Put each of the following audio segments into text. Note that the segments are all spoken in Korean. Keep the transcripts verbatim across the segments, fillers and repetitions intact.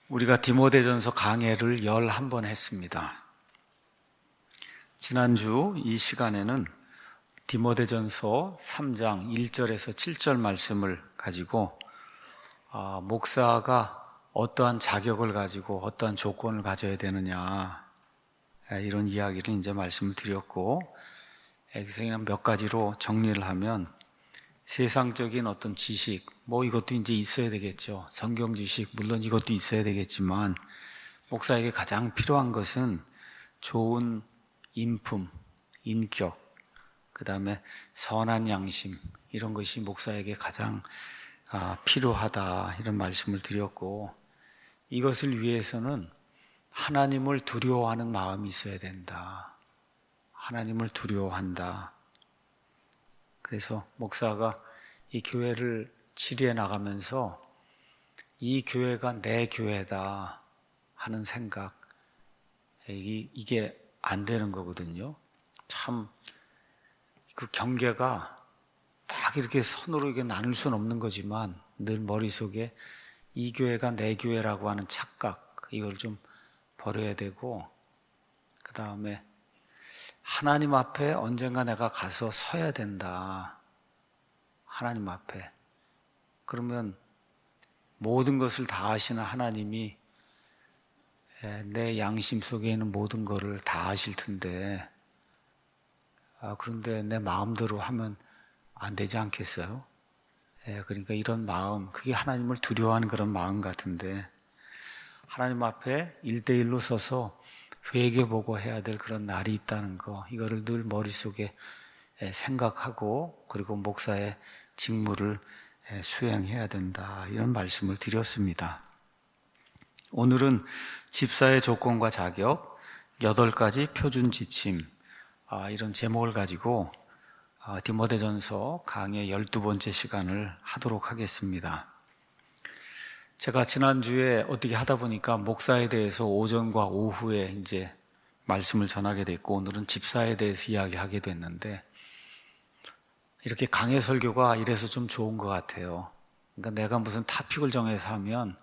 우리가 디모데전서 강해를 열한 번 했습니다. 지난주 이 시간에는 디모데전서 삼 장 일 절에서 칠 절 말씀을 가지고 어, 목사가 어떠한 자격을 가지고 어떠한 조건을 가져야 되느냐, 이런 이야기를 이제 말씀을 드렸고, 그냥 몇 가지로 정리를 하면 세상적인 어떤 지식, 뭐 이것도 이제 있어야 되겠죠. 성경 지식, 물론 이것도 있어야 되겠지만, 목사에게 가장 필요한 것은 좋은 인품, 인격, 그 다음에 선한 양심, 이런 것이 목사에게 가장 아, 필요하다, 이런 말씀을 드렸고, 이것을 위해서는 하나님을 두려워하는 마음이 있어야 된다. 하나님을 두려워한다. 그래서 목사가 이 교회를 치료해 나가면서 이 교회가 내 교회다 하는 생각, 이게 안 되는 거거든요. 참 그 경계가 딱 이렇게 선으로 이렇게 나눌 수는 없는 거지만, 늘 머릿속에 이 교회가 내 교회라고 하는 착각, 이걸 좀 버려야 되고, 그 다음에 하나님 앞에 언젠가 내가 가서 서야 된다. 하나님 앞에. 그러면 모든 것을 다 아시는 하나님이 내 양심 속에 있는 모든 것을 다 아실 텐데, 아, 그런데 내 마음대로 하면 안 되지 않겠어요? 예, 그러니까 이런 마음, 그게 하나님을 두려워하는 그런 마음 같은데, 하나님 앞에 일대일로 서서 회개보고 해야 될 그런 날이 있다는 거, 이거를 늘 머릿속에 생각하고, 그리고 목사의 직무를 수행해야 된다, 이런 말씀을 드렸습니다. 오늘은 집사의 조건과 자격, 여덟 가지 표준 지침, 이런 제목을 가지고 디모데전서 강의 열두 번째 시간을 하도록 하겠습니다. 제가 지난주에 어떻게 하다 보니까 목사에 대해서 오전과 오후에 이제 말씀을 전하게 됐고, 오늘은 집사에 대해서 이야기하게 됐는데, 이렇게 강해 설교가 이래서 좀 좋은 것 같아요. 그러니까 내가 무슨 타픽을 정해서 하면,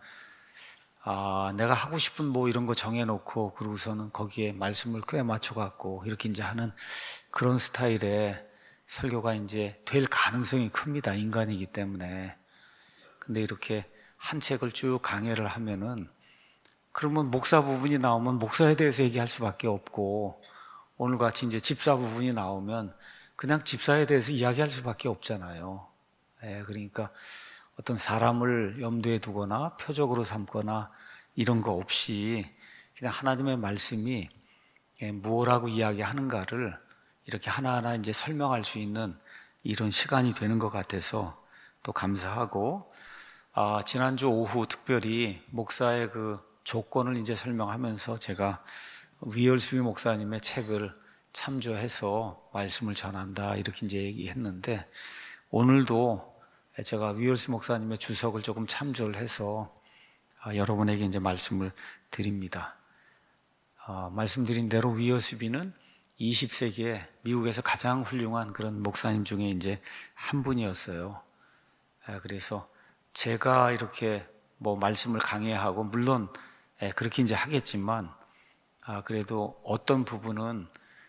아, 내가 하고 싶은 뭐 이런 거 정해놓고, 그러고서는 거기에 말씀을 꽤 맞춰갖고, 이렇게 이제 하는 그런 스타일의 설교가 이제 될 가능성이 큽니다. 인간이기 때문에. 근데 이렇게 한 책을 쭉 강해를 하면은, 그러면 목사 부분이 나오면 목사에 대해서 얘기할 수밖에 없고, 오늘같이 이제 집사 부분이 나오면 그냥 집사에 대해서 이야기할 수밖에 없잖아요. 예, 그러니까 어떤 사람을 염두에 두거나 표적으로 삼거나 이런 거 없이 그냥 하나님의 말씀이 무엇라고 이야기하는가를 이렇게 하나하나 이제 설명할 수 있는 이런 시간이 되는 것 같아서 또 감사하고, 아, 지난주 오후 특별히 목사의 그 조건을 이제 설명하면서 제가 위얼스비 목사님의 책을 참조해서 말씀을 전한다, 이렇게 이제 얘기했는데, 오늘도 제가 위얼스 목사님의 주석을 조금 참조를 해서 여러분에게 이제 말씀을 드립니다. 어, 말씀드린 대로 위얼스비는 이십 세기에 미국에서 가장 훌륭한 그런 목사님 중에 이제 한 분이었어요. 그래서 제가 이렇게 뭐 말씀을 강해하고, 물론 그렇게 이제 하겠지만, 그래도 어떤 부분은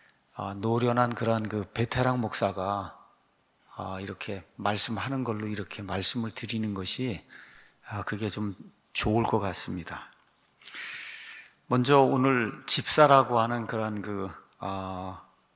노련한 그런 그 베테랑 목사가 이렇게 말씀하는 걸로 이렇게 말씀을 드리는 것이 그게 좀 좋을 것 같습니다. 먼저 오늘 집사라고 하는 그런 그 어,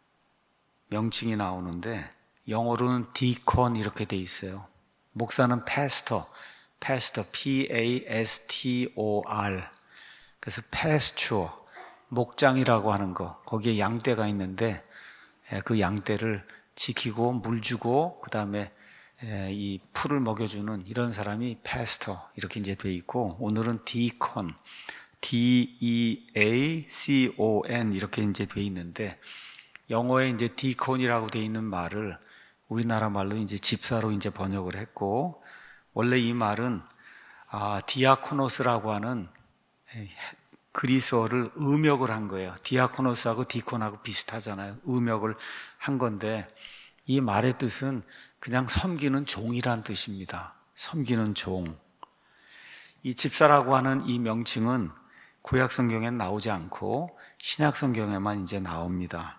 명칭이 나오는데, 영어로는 디콘 이렇게 돼 있어요. 목사는 패스터, 패스터, P A S T O R. 그래서 패스추어, 목장이라고 하는 거, 거기에 양떼가 있는데 그 양떼를 지키고 물 주고 그 다음에 이 풀을 먹여주는 이런 사람이 패스터, 이렇게 이제 돼 있고, 오늘은 디콘, D E A C O N 이렇게 이제 돼 있는데, 영어에 이제 디콘이라고 돼 있는 말을 우리나라 말로 이제 집사로 이제 번역을 했고, 원래 이 말은 아, 디아코노스라고 하는 그리스어를 음역을 한 거예요. 디아코노스하고 디콘하고 비슷하잖아요. 음역을 한 건데, 이 말의 뜻은 그냥 섬기는 종이란 뜻입니다. 섬기는 종. 이 집사라고 하는 이 명칭은 구약 성경엔 나오지 않고 신약 성경에만 이제 나옵니다.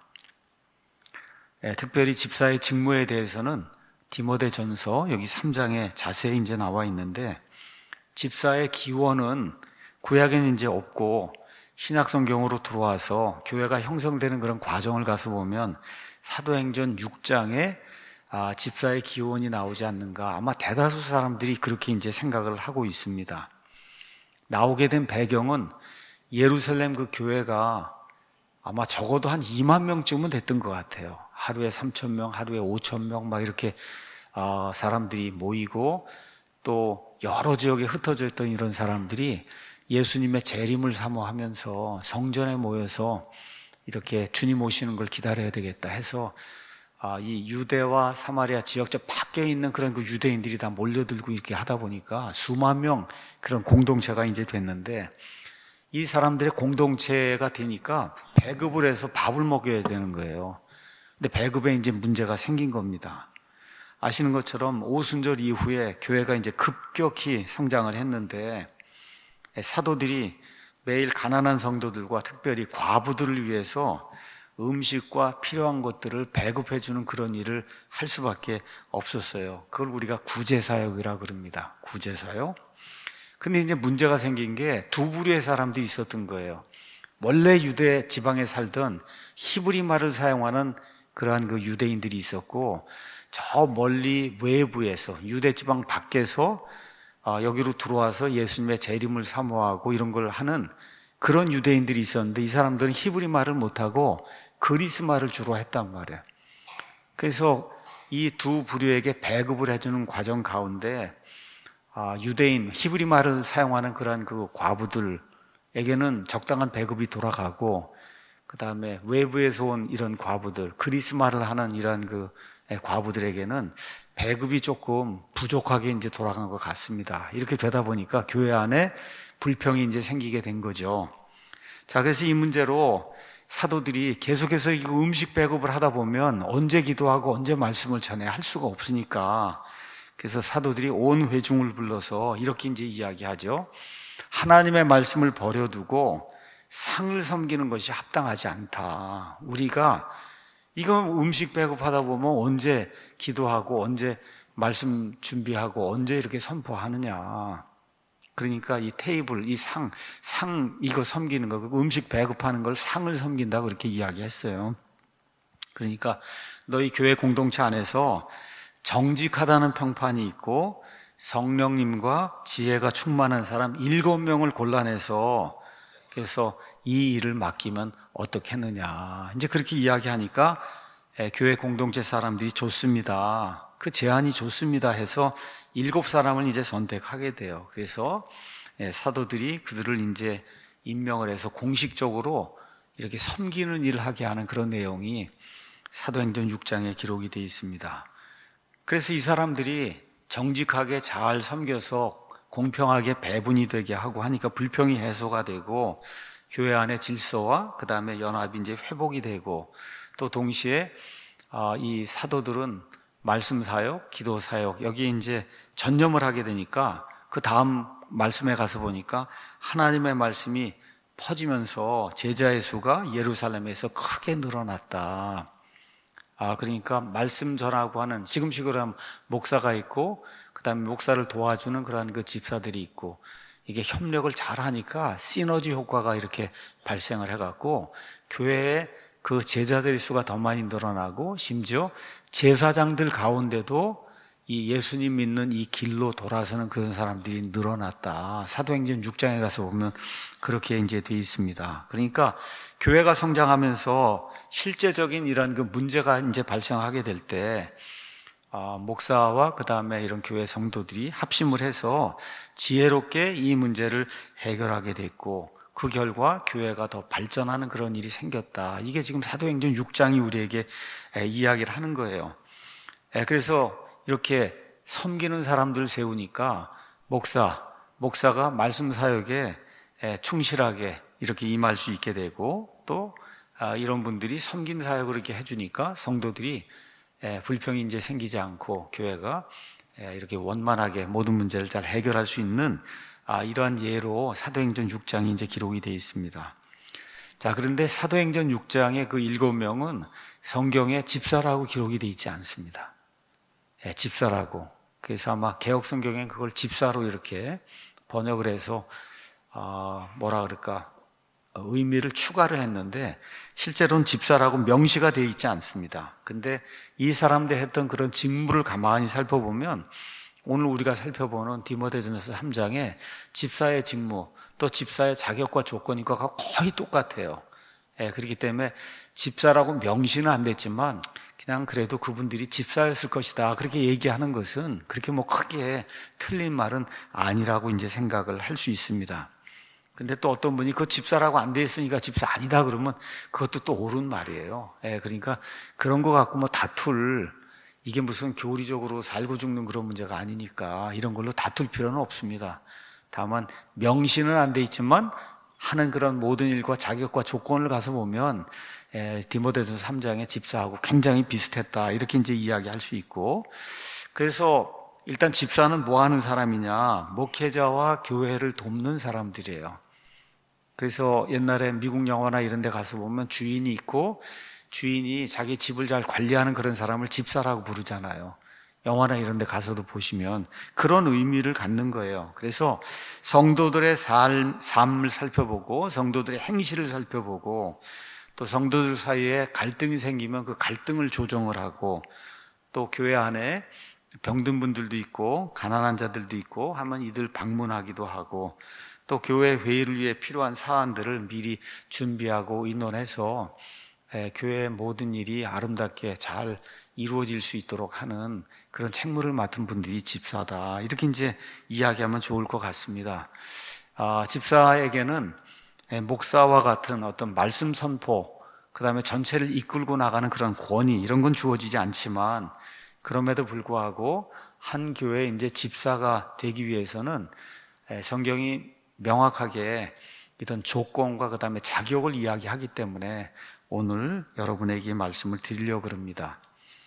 예, 특별히 집사의 직무에 대해서는 디모데전서 여기 삼 장에 자세히 이제 나와 있는데, 집사의 기원은 구약에는 이제 없고 신약 성경으로 들어와서 교회가 형성되는 그런 과정을 가서 보면 사도행전 육 장에 아, 집사의 기원이 나오지 않는가, 아마 대다수 사람들이 그렇게 이제 생각을 하고 있습니다. 나오게 된 배경은 예루살렘 그 교회가 아마 적어도 한 이만 명쯤은 됐던 것 같아요. 하루에 삼천 명, 하루에 오천 명 막 이렇게 어, 사람들이 모이고, 또 여러 지역에 흩어져 있던 이런 사람들이 예수님의 재림을 사모하면서 성전에 모여서 이렇게 주님 오시는 걸 기다려야 되겠다 해서 아, 이 유대와 사마리아 지역 저 밖에 있는 그런 그 유대인들이 다 몰려들고 이렇게 하다 보니까 수만 명 그런 공동체가 이제 됐는데, 이 사람들의 공동체가 되니까 배급을 해서 밥을 먹여야 되는 거예요. 근데 배급에 이제 문제가 생긴 겁니다. 아시는 것처럼 오순절 이후에 교회가 이제 급격히 성장을 했는데, 사도들이 매일 가난한 성도들과 특별히 과부들을 위해서 음식과 필요한 것들을 배급해주는 그런 일을 할 수밖에 없었어요. 그걸 우리가 구제사역이라고 그럽니다. 구제사역. 근데 이제 문제가 생긴 게 두 부류의 사람들이 있었던 거예요. 원래 유대 지방에 살던 히브리 말을 사용하는 그러한 그 유대인들이 있었고, 저 멀리 외부에서 유대 지방 밖에서 여기로 들어와서 예수님의 재림을 사모하고 이런 걸 하는 그런 유대인들이 있었는데, 이 사람들은 히브리 말을 못하고 그리스 말을 주로 했단 말이에요. 그래서 이 두 부류에게 배급을 해주는 과정 가운데 유대인, 히브리 말을 사용하는 그러한 그 과부들에게는 적당한 배급이 돌아가고, 그 다음에 외부에서 온 이런 과부들, 그리스 말을 하는 이런 그 과부들에게는 배급이 조금 부족하게 이제 돌아간 것 같습니다. 이렇게 되다 보니까 교회 안에 불평이 이제 생기게 된 거죠. 자, 그래서 이 문제로 사도들이 계속해서 이 음식 배급을 하다 보면 언제 기도하고 언제 말씀을 전해야 할 수가 없으니까, 그래서 사도들이 온 회중을 불러서 이렇게 이제 이야기하죠. 하나님의 말씀을 버려두고 상을 섬기는 것이 합당하지 않다. 우리가 이거 음식 배급하다 보면 언제 기도하고 언제 말씀 준비하고 언제 이렇게 선포하느냐. 그러니까 이 테이블, 이 상, 상 이거 섬기는 거, 음식 배급하는 걸 상을 섬긴다고 그렇게 이야기했어요. 그러니까 너희 교회 공동체 안에서 정직하다는 평판이 있고 성령님과 지혜가 충만한 사람 일곱 명을 골라내서 그래서 이 일을 맡기면 어떻겠느냐. 이제 그렇게 이야기하니까 에, 교회 공동체 사람들이 좋습니다. 그 제안이 좋습니다 해서 일곱 사람을 이제 선택하게 돼요. 그래서 에, 사도들이 그들을 이제 임명을 해서 공식적으로 이렇게 섬기는 일을 하게 하는 그런 내용이 사도행전 육 장에 기록이 되어 있습니다. 그래서 이 사람들이 정직하게 잘 섬겨서 공평하게 배분이 되게 하고 하니까 불평이 해소가 되고, 교회 안의 질서와 그 다음에 연합이 이제 회복이 되고, 또 동시에 이 사도들은 말씀 사역, 기도 사역 여기에 이제 전념을 하게 되니까 그 다음 말씀에 가서 보니까 하나님의 말씀이 퍼지면서 제자의 수가 예루살렘에서 크게 늘어났다. 아, 그러니까 말씀 전하고 하는, 지금식으로 하면 목사가 있고, 그 다음에 목사를 도와주는 그러한 그 집사들이 있고, 이게 협력을 잘 하니까 시너지 효과가 이렇게 발생을 해갖고, 교회에 그 제자들의 수가 더 많이 늘어나고, 심지어 제사장들 가운데도 이 예수님 믿는 이 길로 돌아서는 그런 사람들이 늘어났다. 사도행전 육 장에 가서 보면 그렇게 이제 돼 있습니다. 그러니까 교회가 성장하면서 실제적인 이런 그 문제가 이제 발생하게 될 때, 어, 목사와 그 다음에 이런 교회 성도들이 합심을 해서 지혜롭게 이 문제를 해결하게 됐고, 그 결과 교회가 더 발전하는 그런 일이 생겼다. 이게 지금 사도행전 육 장이 우리에게 이야기를 하는 거예요. 그래서 이렇게 섬기는 사람들을 세우니까 목사, 목사가 말씀 사역에 충실하게 이렇게 임할 수 있게 되고, 또 이런 분들이 섬긴 사역을 이렇게 해주니까 성도들이 불평이 이제 생기지 않고 교회가 이렇게 원만하게 모든 문제를 잘 해결할 수 있는 아, 이러한 예로 사도행전 육 장이 이제 기록이 되어 있습니다. 자, 그런데 사도행전 육 장의 그 일곱 명은 성경에 집사라고 기록이 되어 있지 않습니다. 예, 집사라고. 그래서 아마 개혁 성경엔 그걸 집사로 이렇게 번역을 해서 어, 뭐라 그럴까 의미를 추가를 했는데 실제로는 집사라고 명시가 되어 있지 않습니다. 근데 이 사람들 했던 그런 직무를 가만히 살펴보면 오늘 우리가 살펴보는 디모데전서 삼 장에 집사의 직무 또 집사의 자격과 조건과 거의 똑같아요. 예, 그렇기 때문에 집사라고 명시는 안 됐지만 그냥 그래도 그분들이 집사였을 것이다 그렇게 얘기하는 것은 그렇게 뭐 크게 틀린 말은 아니라고 이제 생각을 할 수 있습니다. 근데 또 어떤 분이 그 집사라고 안 돼 있으니까 집사 아니다 그러면 그것도 또 옳은 말이에요. 예, 그러니까 그런 거 갖고 뭐 다툴 이게 무슨 교리적으로 살고 죽는 그런 문제가 아니니까 이런 걸로 다툴 필요는 없습니다. 다만 명시는 안 돼 있지만 하는 그런 모든 일과 자격과 조건을 가서 보면 에, 디모데전서 삼 장의 집사하고 굉장히 비슷했다 이렇게 이제 이야기할 수 있고, 그래서 일단 집사는 뭐 하는 사람이냐, 목회자와 교회를 돕는 사람들이에요. 그래서 옛날에 미국 영화나 이런 데 가서 보면 주인이 있고 주인이 자기 집을 잘 관리하는 그런 사람을 집사라고 부르잖아요. 영화나 이런 데 가서도 보시면 그런 의미를 갖는 거예요. 그래서 성도들의 삶, 삶을 살펴보고 성도들의 행실을 살펴보고 또 성도들 사이에 갈등이 생기면 그 갈등을 조정을 하고 또 교회 안에 병든 분들도 있고 가난한 자들도 있고 하면 이들 방문하기도 하고 또 교회 회의를 위해 필요한 사안들을 미리 준비하고 의논해서 교회의 모든 일이 아름답게 잘 이루어질 수 있도록 하는 그런 책무를 맡은 분들이 집사다 이렇게 이제 이야기하면 좋을 것 같습니다. 아, 집사에게는 목사와 같은 어떤 말씀 선포 그 다음에 전체를 이끌고 나가는 그런 권위 이런 건 주어지지 않지만 그럼에도 불구하고 한 교회의 이제 집사가 되기 위해서는 성경이 명확하게 이런 조건과 그 다음에 자격을 이야기하기 때문에 오늘 여러분에게 말씀을 드리려고 합니다.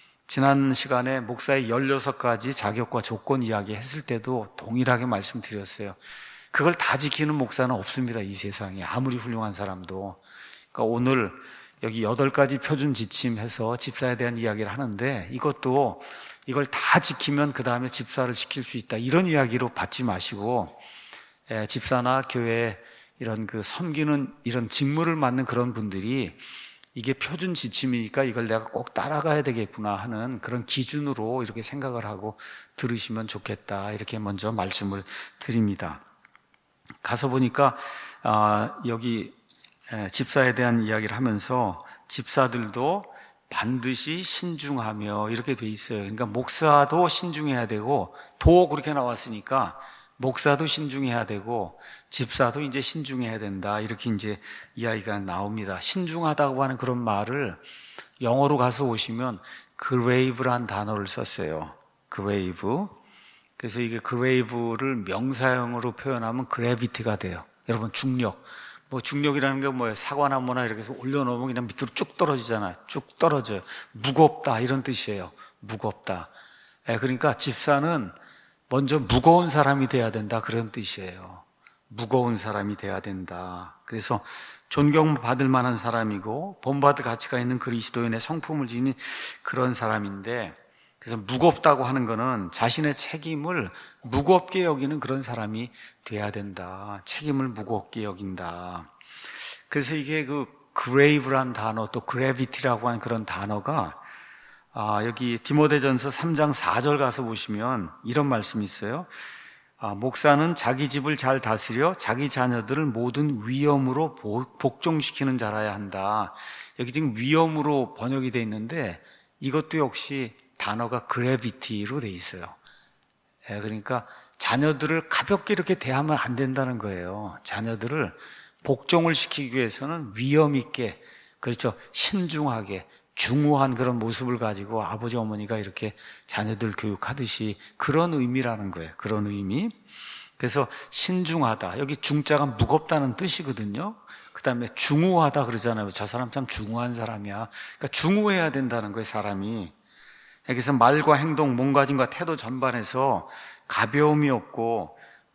지난 시간에 목사의 열여섯 가지 자격과 조건 이야기 했을 때도 동일하게 말씀드렸어요. 그걸 다 지키는 목사는 없습니다. 이 세상에 아무리 훌륭한 사람도. 그러니까 오늘 여기 여덟 가지 표준 지침해서 집사에 대한 이야기를 하는데 이것도 이걸 다 지키면 그 다음에 집사를 시킬 수 있다 이런 이야기로 받지 마시고 예, 집사나 교회 이런 그 섬기는 이런 직무를 맡는 그런 분들이 이게 표준 지침이니까 이걸 내가 꼭 따라가야 되겠구나 하는 그런 기준으로 이렇게 생각을 하고 들으시면 좋겠다 이렇게 먼저 말씀을 드립니다. 가서 보니까 아, 여기 집사에 대한 이야기를 하면서 집사들도 반드시 신중하며 이렇게 돼 있어요. 그러니까 목사도 신중해야 되고 도 그렇게 나왔으니까 목사도 신중해야 되고 집사도 이제 신중해야 된다 이렇게 이제 이야기가 나옵니다. 신중하다고 하는 그런 말을 영어로 가서 오시면 grave란 단어를 썼어요. grave. 그래서 이게 grave를 명사형으로 표현하면 gravity가 돼요. 여러분 중력. 뭐 중력이라는 게 뭐예요? 사과나무나 이렇게 해서 올려놓으면 그냥 밑으로 쭉 떨어지잖아요. 쭉 떨어져요. 무겁다 이런 뜻이에요. 무겁다. 예, 그러니까 집사는 먼저 무거운 사람이 돼야 된다 그런 뜻이에요. 무거운 사람이 돼야 된다. 그래서 존경받을 만한 사람이고 본받을 가치가 있는 그리스도인의 성품을 지닌 그런 사람인데, 그래서 무겁다고 하는 거는 자신의 책임을 무겁게 여기는 그런 사람이 돼야 된다. 책임을 무겁게 여긴다. 그래서 이게 그 grave란 단어 또 gravity라고 하는 그런 단어가 아, 여기 디모데전서 삼 장 사 절 가서 보시면 이런 말씀이 있어요. 아, 목사는 자기 집을 잘 다스려 자기 자녀들을 모든 위엄으로 복종시키는 자라야 한다. 여기 지금 위엄으로 번역이 되어 있는데 이것도 역시 단어가 gravity로 되어 있어요. 예, 그러니까 자녀들을 가볍게 이렇게 대하면 안 된다는 거예요. 자녀들을 복종을 시키기 위해서는 위엄 있게, 그렇죠, 신중하게 중후한 그런 모습을 가지고 아버지 어머니가 이렇게 자녀들 교육하듯이 그런 의미라는 거예요. 그런 의미. 그래서 신중하다. 여기 중자가 무겁다는 뜻이거든요. 그 다음에 중후하다 그러잖아요. 저 사람 참 중후한 사람이야. 그러니까 중후해야 된다는 거예요, 사람이. 여기서 말과 행동, 몸가짐과 태도 전반에서 가벼움이 없고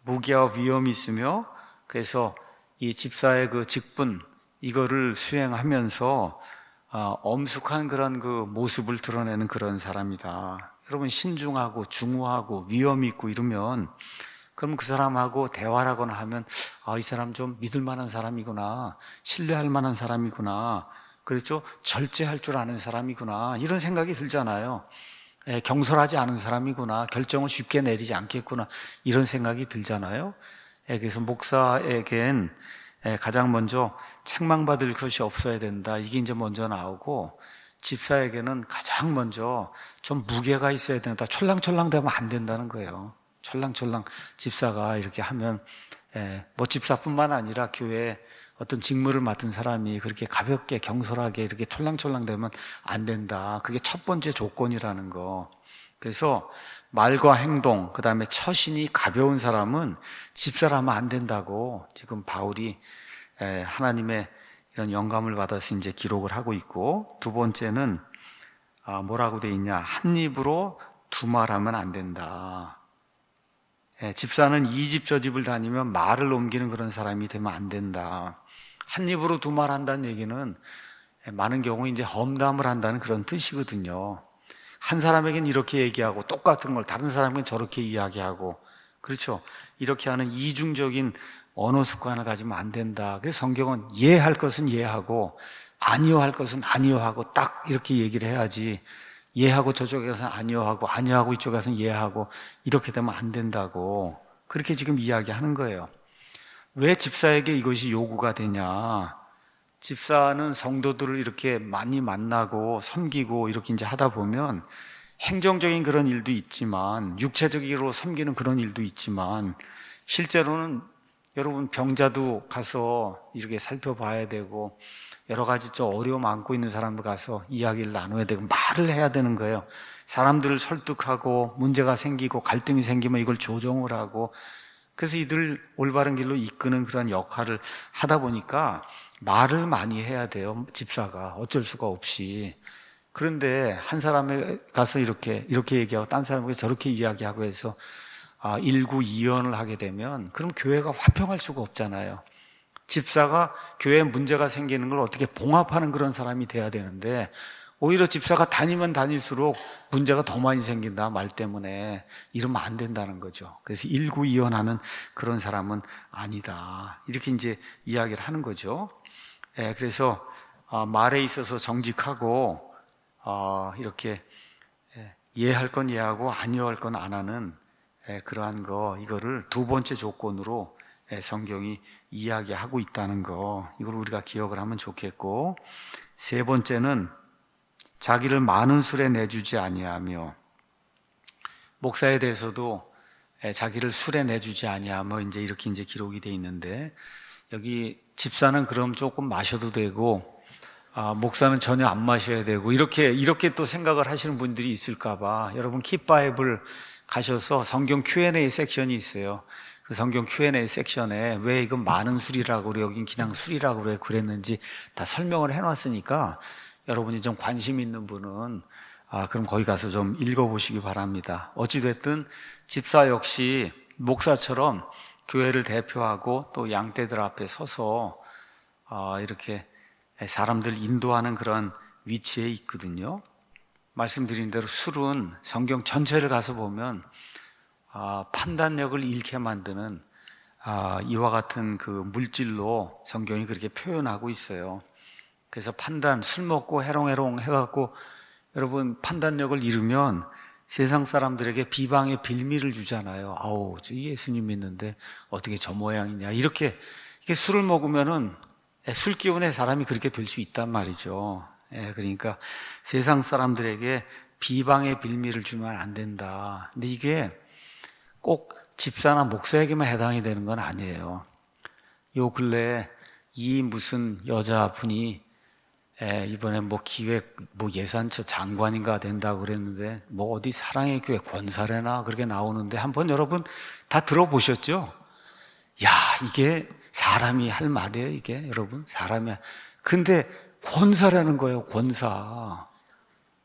무게와 위험이 있으며, 그래서 이 집사의 그 직분 이거를 수행하면서 어, 엄숙한 그런 그 모습을 드러내는 그런 사람이다. 여러분, 신중하고 중후하고 위험이 있고 이러면, 그럼 그 사람하고 대화를 하거나 하면 아, 이 사람 좀 믿을 만한 사람이구나, 신뢰할 만한 사람이구나, 그렇죠? 절제할 줄 아는 사람이구나, 이런 생각이 들잖아요. 예, 경솔하지 않은 사람이구나, 결정을 쉽게 내리지 않겠구나, 이런 생각이 들잖아요. 예, 그래서 목사에겐 예, 가장 먼저 책망받을 것이 없어야 된다, 이게 이제 먼저 나오고, 집사에게는 가장 먼저 좀 무게가 있어야 된다. 촐랑촐랑 되면 안 된다는 거예요. 촐랑촐랑 집사가 이렇게 하면, 예, 뭐 집사뿐만 아니라 교회에 어떤 직무를 맡은 사람이 그렇게 가볍게 경솔하게 이렇게 촐랑촐랑 되면 안 된다. 그게 첫 번째 조건이라는 거. 그래서 말과 행동, 그 다음에 처신이 가벼운 사람은 집사라면 안 된다고 지금 바울이 하나님의 이런 영감을 받아서 이제 기록을 하고 있고, 두 번째는 뭐라고 돼 있냐? 한 입으로 두말하면 안 된다. 집사는 이 집 저 집을 다니면 말을 옮기는 그런 사람이 되면 안 된다. 한 입으로 두말한다는 얘기는 많은 경우 이제 험담을 한다는 그런 뜻이거든요. 한 사람에겐 이렇게 얘기하고 똑같은 걸 다른 사람에겐 저렇게 이야기하고, 그렇죠? 이렇게 하는 이중적인 언어 습관을 가지면 안 된다. 그래서 성경은 예할 것은 예하고 아니요 할 것은 아니요 하고 딱 이렇게 얘기를 해야지, 예하고 저쪽에서는 아니요 하고 아니요 하고 이쪽에서는 예하고 이렇게 되면 안 된다고 그렇게 지금 이야기하는 거예요. 왜 집사에게 이것이 요구가 되냐? 집사는 성도들을 이렇게 많이 만나고 섬기고 이렇게 이제 하다 보면 행정적인 그런 일도 있지만, 육체적으로 섬기는 그런 일도 있지만, 실제로는 여러분 병자도 가서 이렇게 살펴봐야 되고, 여러 가지 좀 어려움 안고 있는 사람들 가서 이야기를 나눠야 되고 말을 해야 되는 거예요. 사람들을 설득하고 문제가 생기고 갈등이 생기면 이걸 조정을 하고, 그래서 이들 올바른 길로 이끄는 그런 역할을 하다 보니까 말을 많이 해야 돼요. 집사가 어쩔 수가 없이. 그런데 한 사람에 가서 이렇게 이렇게 얘기하고 딴 사람에게 저렇게 이야기하고 해서 아, 일구이연을 하게 되면 그럼 교회가 화평할 수가 없잖아요. 집사가 교회에 문제가 생기는 걸 어떻게 봉합하는 그런 사람이 돼야 되는데, 오히려 집사가 다니면 다닐수록 문제가 더 많이 생긴다, 말 때문에. 이러면 안 된다는 거죠. 그래서 일구이연하는 그런 사람은 아니다, 이렇게 이제 이야기를 하는 거죠. 예, 그래서 말에 있어서 정직하고 어, 이렇게 예할 건 예하고 아니요 할 건 안 하는 그러한 거, 이거를 두 번째 조건으로 성경이 이야기하고 있다는 거, 이걸 우리가 기억을 하면 좋겠고, 세 번째는 자기를 많은 술에 내주지 아니하며, 목사에 대해서도 자기를 술에 내주지 아니하며 이제 이렇게 이제 기록이 돼 있는데, 여기 집사는 그럼 조금 마셔도 되고 아, 목사는 전혀 안 마셔야 되고, 이렇게 이렇게 또 생각을 하시는 분들이 있을까봐 여러분 킵바이블 가셔서 성경 큐앤에이 섹션이 있어요. 그 성경 큐앤에이 섹션에 왜 이건 많은 술이라고 그래, 여긴 그냥 술이라고 그래, 그랬는지 다 설명을 해놨으니까 여러분이 좀 관심 있는 분은 아, 그럼 거기 가서 좀 읽어보시기 바랍니다. 어찌됐든 집사 역시 목사처럼 교회를 대표하고 또 양떼들 앞에 서서 어, 이렇게 사람들 인도하는 그런 위치에 있거든요. 말씀드린 대로 술은 성경 전체를 가서 보면 아, 판단력을 잃게 만드는 아, 이와 같은 그 물질로 성경이 그렇게 표현하고 있어요. 그래서 판단, 술 먹고 해롱해롱 해갖고 여러분 판단력을 잃으면 세상 사람들에게 비방의 빌미를 주잖아요. 아우, 저 예수님 믿는데 어떻게 저 모양이냐, 이렇게. 이렇게 술을 먹으면은 술 기운의 사람이 그렇게 될 수 있단 말이죠. 예, 그러니까 세상 사람들에게 비방의 빌미를 주면 안 된다. 근데 이게 꼭 집사나 목사에게만 해당이 되는 건 아니에요. 요 근래에 이 무슨 여자분이 에, 이번에 뭐 기획, 뭐 예산처 장관인가 된다고 그랬는데, 뭐 어디 사랑의 교회 권사래나 그렇게 나오는데, 한번 여러분 다 들어보셨죠? 야, 이게 사람이 할 말이에요, 이게 여러분? 사람이. 근데 권사라는 거예요, 권사.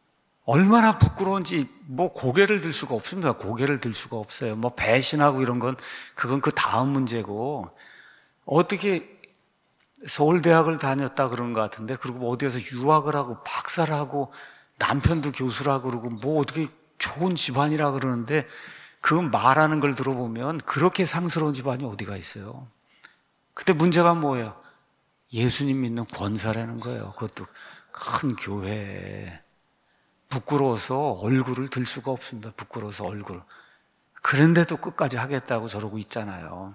얼마나 부끄러운지 뭐 고개를 들 수가 없습니다. 고개를 들 수가 없어요. 뭐 배신하고 이런 건 그건 그 다음 문제고, 어떻게 서울대학을 다녔다 그런 것 같은데, 그리고 뭐 어디에서 유학을 하고 박사를 하고 남편도 교수라고 그러고 뭐 어떻게 좋은 집안이라 그러는데, 그 말하는 걸 들어보면 그렇게 상스러운 집안이 어디가 있어요. 근데 문제가 뭐예요? 예수님 믿는 권사라는 거예요. 그것도 큰 교회에. 부끄러워서 얼굴을 들 수가 없습니다. 부끄러워서 얼굴. 그런데도 끝까지 하겠다고 저러고 있잖아요.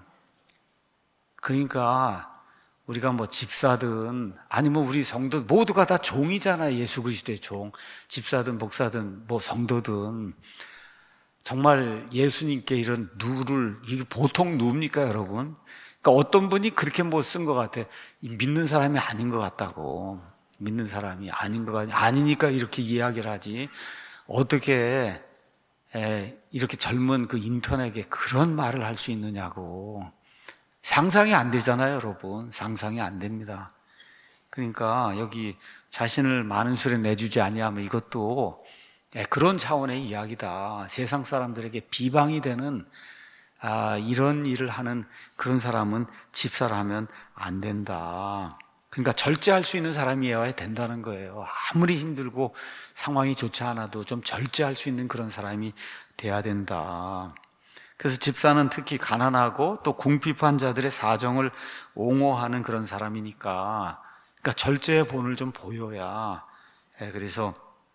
그러니까 우리가 뭐 집사든 아니면 우리 성도 모두가 다 종이잖아요. 예수 그리스도의 종. 집사든 목사든 뭐 성도든 정말 예수님께 이런 누를, 이게 보통 누입니까 여러분? 그러니까 어떤 분이 그렇게 못 쓴 것 같아. 믿는 사람이 아닌 것 같다고. 믿는 사람이 아닌 것 같, 아니니까 이렇게 이야기를 하지. 어떻게 에, 이렇게 젊은 그 인턴에게 그런 말을 할 수 있느냐고. 상상이 안 되잖아요, 여러분. 상상이 안 됩니다. 그러니까 여기 자신을 많은 술에 내주지 아니하면 이것도 그런 차원의 이야기다. 세상 사람들에게 비방이 되는 아, 이런 일을 하는 그런 사람은 집사라면 안 된다. 그러니까 절제할 수 있는 사람이어야 된다는 거예요. 아무리 힘들고 상황이 좋지 않아도 좀 절제할 수 있는 그런 사람이 돼야 된다. 그래서 집사는 특히 가난하고 또 궁핍한 자들의 사정을 옹호하는 그런 사람이니까, 그러니까 절제의 본을 좀 보여야, 그래서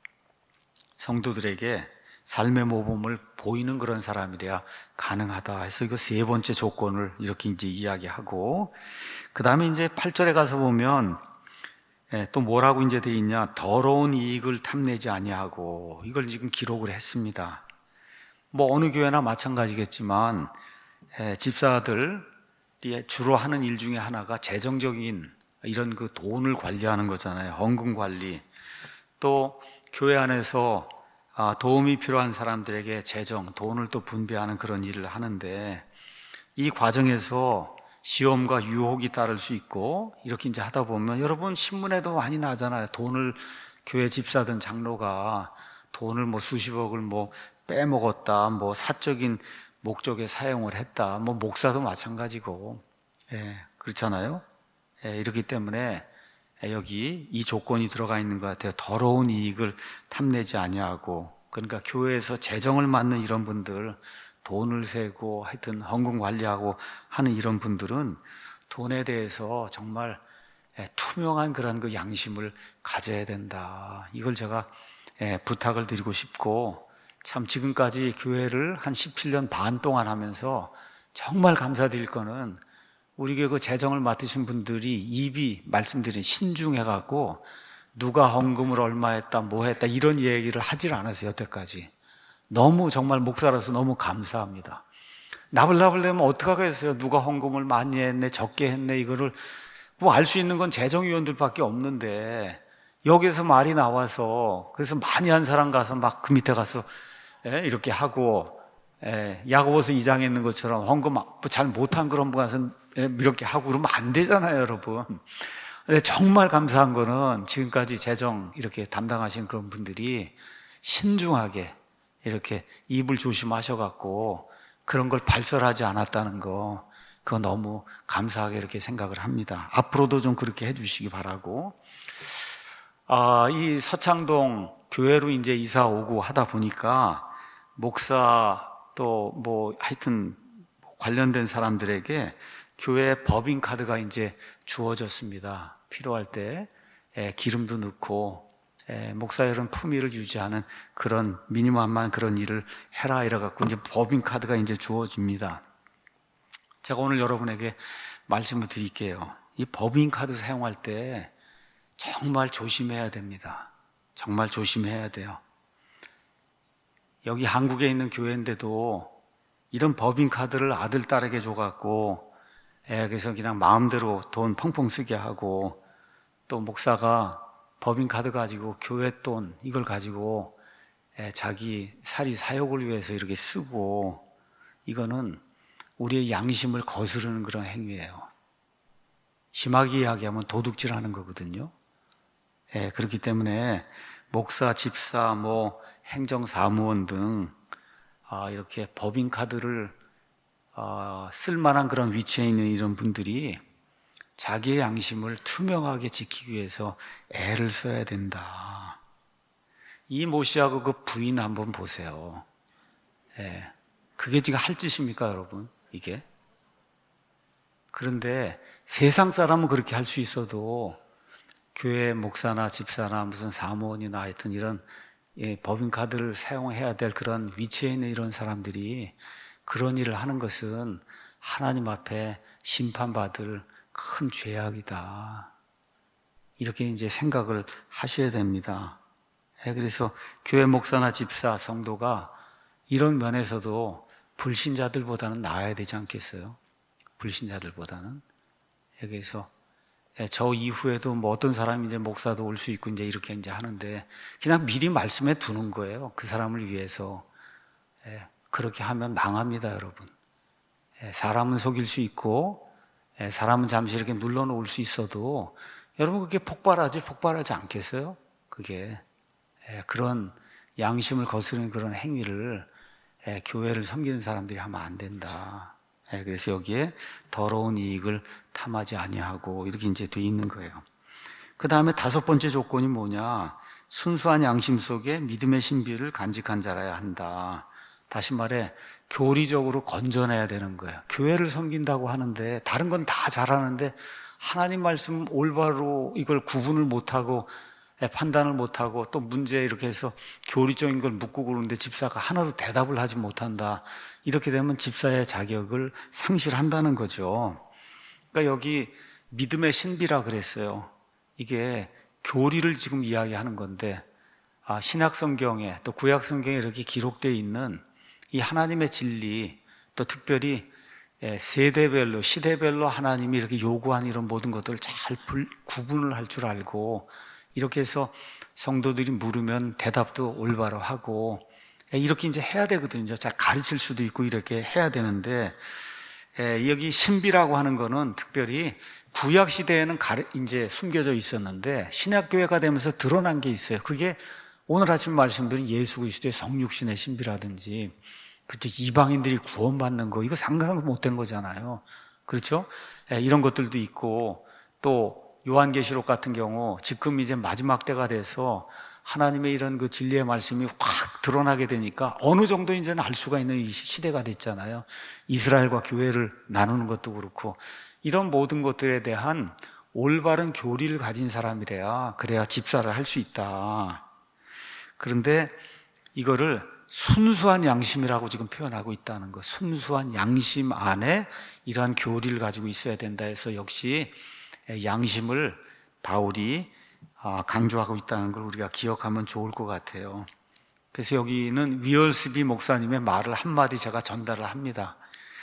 성도들에게 삶의 모범을 보이는 그런 사람이래야 가능하다 해서 이거 세 번째 조건을 이렇게 이제 이야기하고, 그 다음에 이제 팔 절에 가서 보면 또 뭐라고 이제 돼 있냐, 더러운 이익을 탐내지 아니하고, 이걸 지금 기록을 했습니다. 뭐 어느 교회나 마찬가지겠지만 집사들이 주로 하는 일 중에 하나가 재정적인 이런 그 돈을 관리하는 거잖아요. 헌금 관리. 또 교회 안에서 도움이 필요한 사람들에게 재정, 돈을 또 분배하는 그런 일을 하는데, 이 과정에서 시험과 유혹이 따를 수 있고, 이렇게 이제 하다 보면 여러분 신문에도 많이 나잖아요. 돈을, 교회 집사든 장로가 돈을 뭐 수십억을 뭐 빼먹었다, 뭐 사적인 목적에 사용을 했다, 뭐 목사도 마찬가지고, 예, 그렇잖아요. 예, 이렇기 때문에 여기 이 조건이 들어가 있는 것 같아요. 더러운 이익을 탐내지 아니하고. 그러니까 교회에서 재정을 맡는 이런 분들, 돈을 세고 하여튼 헌금 관리하고 하는 이런 분들은 돈에 대해서 정말 투명한 그런 그 양심을 가져야 된다. 이걸 제가 부탁을 드리고 싶고, 참 지금까지 교회를 한 십칠 년 반 동안 하면서 정말 감사드릴 거는, 우리 교회 그 재정을 맡으신 분들이 입이 말씀드린 신중해갖고 누가 헌금을 얼마 했다 뭐 했다 이런 얘기를 하질 않았어요. 여태까지. 너무 정말 목사로서 너무 감사합니다. 나불나불 되면 어떡하겠어요. 누가 헌금을 많이 했네 적게 했네, 이거를 뭐 알 수 있는 건 재정위원들밖에 없는데, 여기서 말이 나와서 그래서 많이 한 사람 가서 막 그 밑에 가서 예, 이렇게 하고, 예, 야고보서 이 장에 있는 것처럼 헌금 잘 못한 그런 분 가서 예, 이렇게 하고 그러면 안 되잖아요, 여러분. 근데 정말 감사한 거는 지금까지 재정 이렇게 담당하신 그런 분들이 신중하게 이렇게 입을 조심하셔갖고 그런 걸 발설하지 않았다는 거, 그거 너무 감사하게 이렇게 생각을 합니다. 앞으로도 좀 그렇게 해주시기 바라고. 아, 이 서창동 교회로 이제 이사 오고 하다 보니까 목사 또 뭐 하여튼 관련된 사람들에게 교회 법인카드가 이제 주어졌습니다. 필요할 때 기름도 넣고 목사들은 품위를 유지하는 그런 미니멈한 그런 일을 해라 이래갖고 이제 법인카드가 이제 주어집니다. 제가 오늘 여러분에게 말씀을 드릴게요. 이 법인카드 사용할 때 정말 조심해야 됩니다. 정말 조심해야 돼요. 여기 한국에 있는 교회인데도 이런 법인카드를 아들, 딸에게 줘갖고 예, 그래서 그냥 마음대로 돈 펑펑 쓰게 하고, 또 목사가 법인카드 가지고 교회 돈 이걸 가지고 예, 자기 살이 사욕을 위해서 이렇게 쓰고, 이거는 우리의 양심을 거스르는 그런 행위예요. 심하게 이야기하면 도둑질하는 거거든요. 예, 그렇기 때문에 목사, 집사, 뭐 행정사무원 등 아, 이렇게 법인카드를 어, 쓸만한 그런 위치에 있는 이런 분들이 자기의 양심을 투명하게 지키기 위해서 애를 써야 된다. 이 모씨하고 그 부인 한번 보세요. 예, 그게 지금 할 짓입니까, 여러분? 이게? 그런데 세상 사람은 그렇게 할 수 있어도 교회 목사나 집사나 무슨 사무원이나 하여튼 이런 예, 법인카드를 사용해야 될 그런 위치에 있는 이런 사람들이 그런 일을 하는 것은 하나님 앞에 심판받을 큰 죄악이다. 이렇게 이제 생각을 하셔야 됩니다. 예, 그래서 교회 목사나 집사, 성도가 이런 면에서도 불신자들보다는 나아야 되지 않겠어요? 불신자들보다는. 예, 그래서 예, 저 이후에도 뭐 어떤 사람이 이제 목사도 올 수 있고 이제 이렇게 이제 하는데 그냥 미리 말씀해 두는 거예요. 그 사람을 위해서. 예, 그렇게 하면 망합니다, 여러분. 예, 사람은 속일 수 있고 예, 사람은 잠시 이렇게 눌러놓을 수 있어도 여러분 그게 폭발하지 폭발하지 않겠어요? 그게 예, 그런 양심을 거스르는 그런 행위를 예, 교회를 섬기는 사람들이 하면 안 된다. 예, 그래서 여기에 더러운 이익을 탐하지 아니하고 이렇게 이제 돼 있는 거예요. 그 다음에 다섯 번째 조건이 뭐냐? 순수한 양심 속에 믿음의 신비를 간직한 자라야 한다. 다시 말해 교리적으로 건전해야 되는 거예요. 교회를 섬긴다고 하는데 다른 건 다 잘하는데 하나님 말씀 올바로 이걸 구분을 못하고 판단을 못하고 또 문제 이렇게 해서 교리적인 걸 묻고 그러는데 집사가 하나도 대답을 하지 못한다. 이렇게 되면 집사의 자격을 상실한다는 거죠. 그러니까 여기 믿음의 신비라 그랬어요. 이게 교리를 지금 이야기하는 건데 아, 신약 성경에 또 구약 성경에 이렇게 기록되어 있는 이 하나님의 진리, 또 특별히 세대별로, 시대별로 하나님이 이렇게 요구한 이런 모든 것들을 잘 구분을 할 줄 알고 이렇게 해서 성도들이 물으면 대답도 올바로 하고 이렇게 이제 해야 되거든요. 잘 가르칠 수도 있고 이렇게 해야 되는데 여기 신비라고 하는 거는 특별히 구약 시대에는 가르, 이제 숨겨져 있었는데 신약교회가 되면서 드러난 게 있어요. 그게 오늘 아침 말씀드린 예수 그리스도의 성육신의 신비라든지 그렇죠. 이방인들이 구원받는 거 이거 상상도 못된 거잖아요. 그렇죠? 예, 이런 것들도 있고 또 요한계시록 같은 경우 지금 이제 마지막 때가 돼서 하나님의 이런 그 진리의 말씀이 확 드러나게 되니까 어느 정도 이제는 알 수가 있는 이 시대가 됐잖아요. 이스라엘과 교회를 나누는 것도 그렇고 이런 모든 것들에 대한 올바른 교리를 가진 사람이래야 그래야 집사를 할 수 있다. 그런데 이거를 순수한 양심이라고 지금 표현하고 있다는 거. 순수한 양심 안에 이러한 교리를 가지고 있어야 된다 해서 역시 양심을 바울이 강조하고 있다는 걸 우리가 기억하면 좋을 것 같아요. 그래서 여기는 위얼스비 목사님의 말을 한마디 제가 전달을 합니다.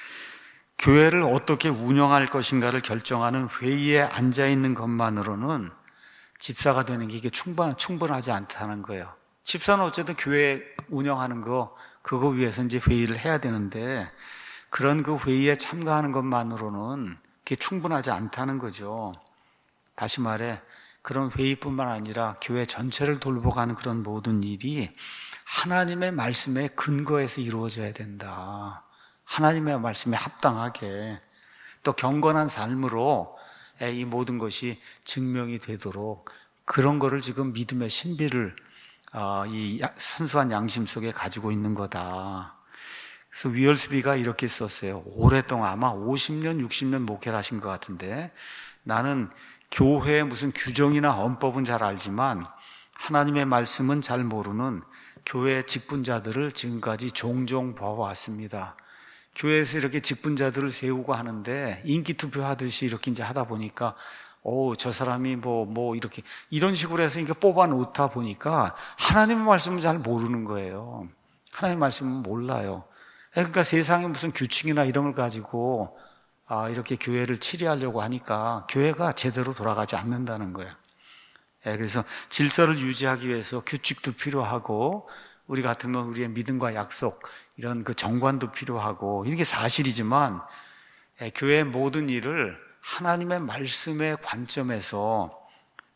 교회를 어떻게 운영할 것인가를 결정하는 회의에 앉아있는 것만으로는 집사가 되는 게 이게 충분, 충분하지 않다는 거예요. 집사는 어쨌든 교회 운영하는 거, 그거 위해서 이제 회의를 해야 되는데, 그런 그 회의에 참가하는 것만으로는 그게 충분하지 않다는 거죠. 다시 말해, 그런 회의뿐만 아니라 교회 전체를 돌보가는 그런 모든 일이 하나님의 말씀에 근거해서 이루어져야 된다. 하나님의 말씀에 합당하게 또 경건한 삶으로 이 모든 것이 증명이 되도록 그런 거를 지금 믿음의 신비를 이 순수한 양심 속에 가지고 있는 거다. 그래서 위얼스비가 이렇게 썼어요. 오랫동안 아마 오십 년, 육십 년 목회를 하신 것 같은데 나는 교회의 무슨 규정이나 헌법은 잘 알지만 하나님의 말씀은 잘 모르는 교회 직분자들을 지금까지 종종 봐왔습니다. 교회에서 이렇게 직분자들을 세우고 하는데 인기 투표하듯이 이렇게 이제 하다 보니까 오, 저 사람이 뭐, 뭐, 이렇게, 이런 식으로 해서 이렇게 뽑아 놓다 보니까 하나님의 말씀을 잘 모르는 거예요. 하나님의 말씀은 몰라요. 그러니까 세상에 무슨 규칙이나 이런 걸 가지고 아, 이렇게 교회를 치리하려고 하니까 교회가 제대로 돌아가지 않는다는 거예요. 그래서 질서를 유지하기 위해서 규칙도 필요하고 우리 같으면 우리의 믿음과 약속 이런 그 정관도 필요하고 이게 사실이지만 교회의 모든 일을 하나님의 말씀의 관점에서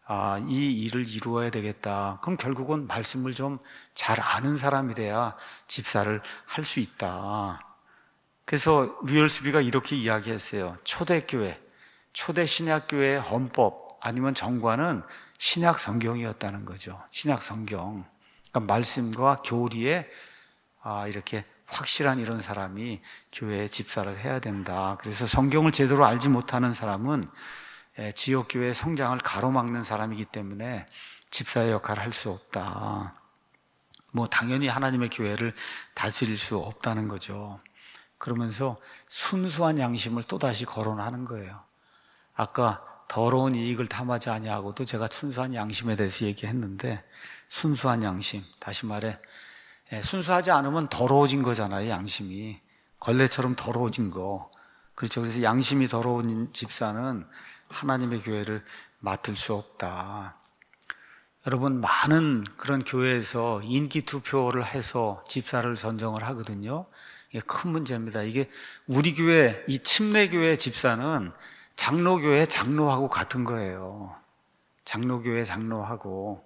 아, 이 일을 이루어야 되겠다. 그럼 결국은 말씀을 좀 잘 아는 사람이래야 집사를 할 수 있다. 그래서 류얼스비가 이렇게 이야기했어요. 초대교회, 초대 신약교회의 헌법 아니면 정관은 신약 성경이었다는 거죠. 신약 성경. 그러니까 말씀과 교리에 아, 이렇게 확실한 이런 사람이 교회에 집사를 해야 된다. 그래서 성경을 제대로 알지 못하는 사람은 지역교회의 성장을 가로막는 사람이기 때문에 집사의 역할을 할 수 없다. 뭐 당연히 하나님의 교회를 다스릴 수 없다는 거죠. 그러면서 순수한 양심을 또다시 거론하는 거예요. 아까 더러운 이익을 탐하지 아니하고도 제가 순수한 양심에 대해서 얘기했는데, 순수한 양심, 다시 말해 순수하지 않으면 더러워진 거잖아요. 양심이 걸레처럼 더러워진 거. 그렇죠. 그래서 양심이 더러운 집사는 하나님의 교회를 맡을 수 없다. 여러분, 많은 그런 교회에서 인기 투표를 해서 집사를 선정을 하거든요. 이게 큰 문제입니다. 이게 우리 교회, 이 침례교회 집사는 장로교회 장로하고 같은 거예요. 장로교회 장로하고.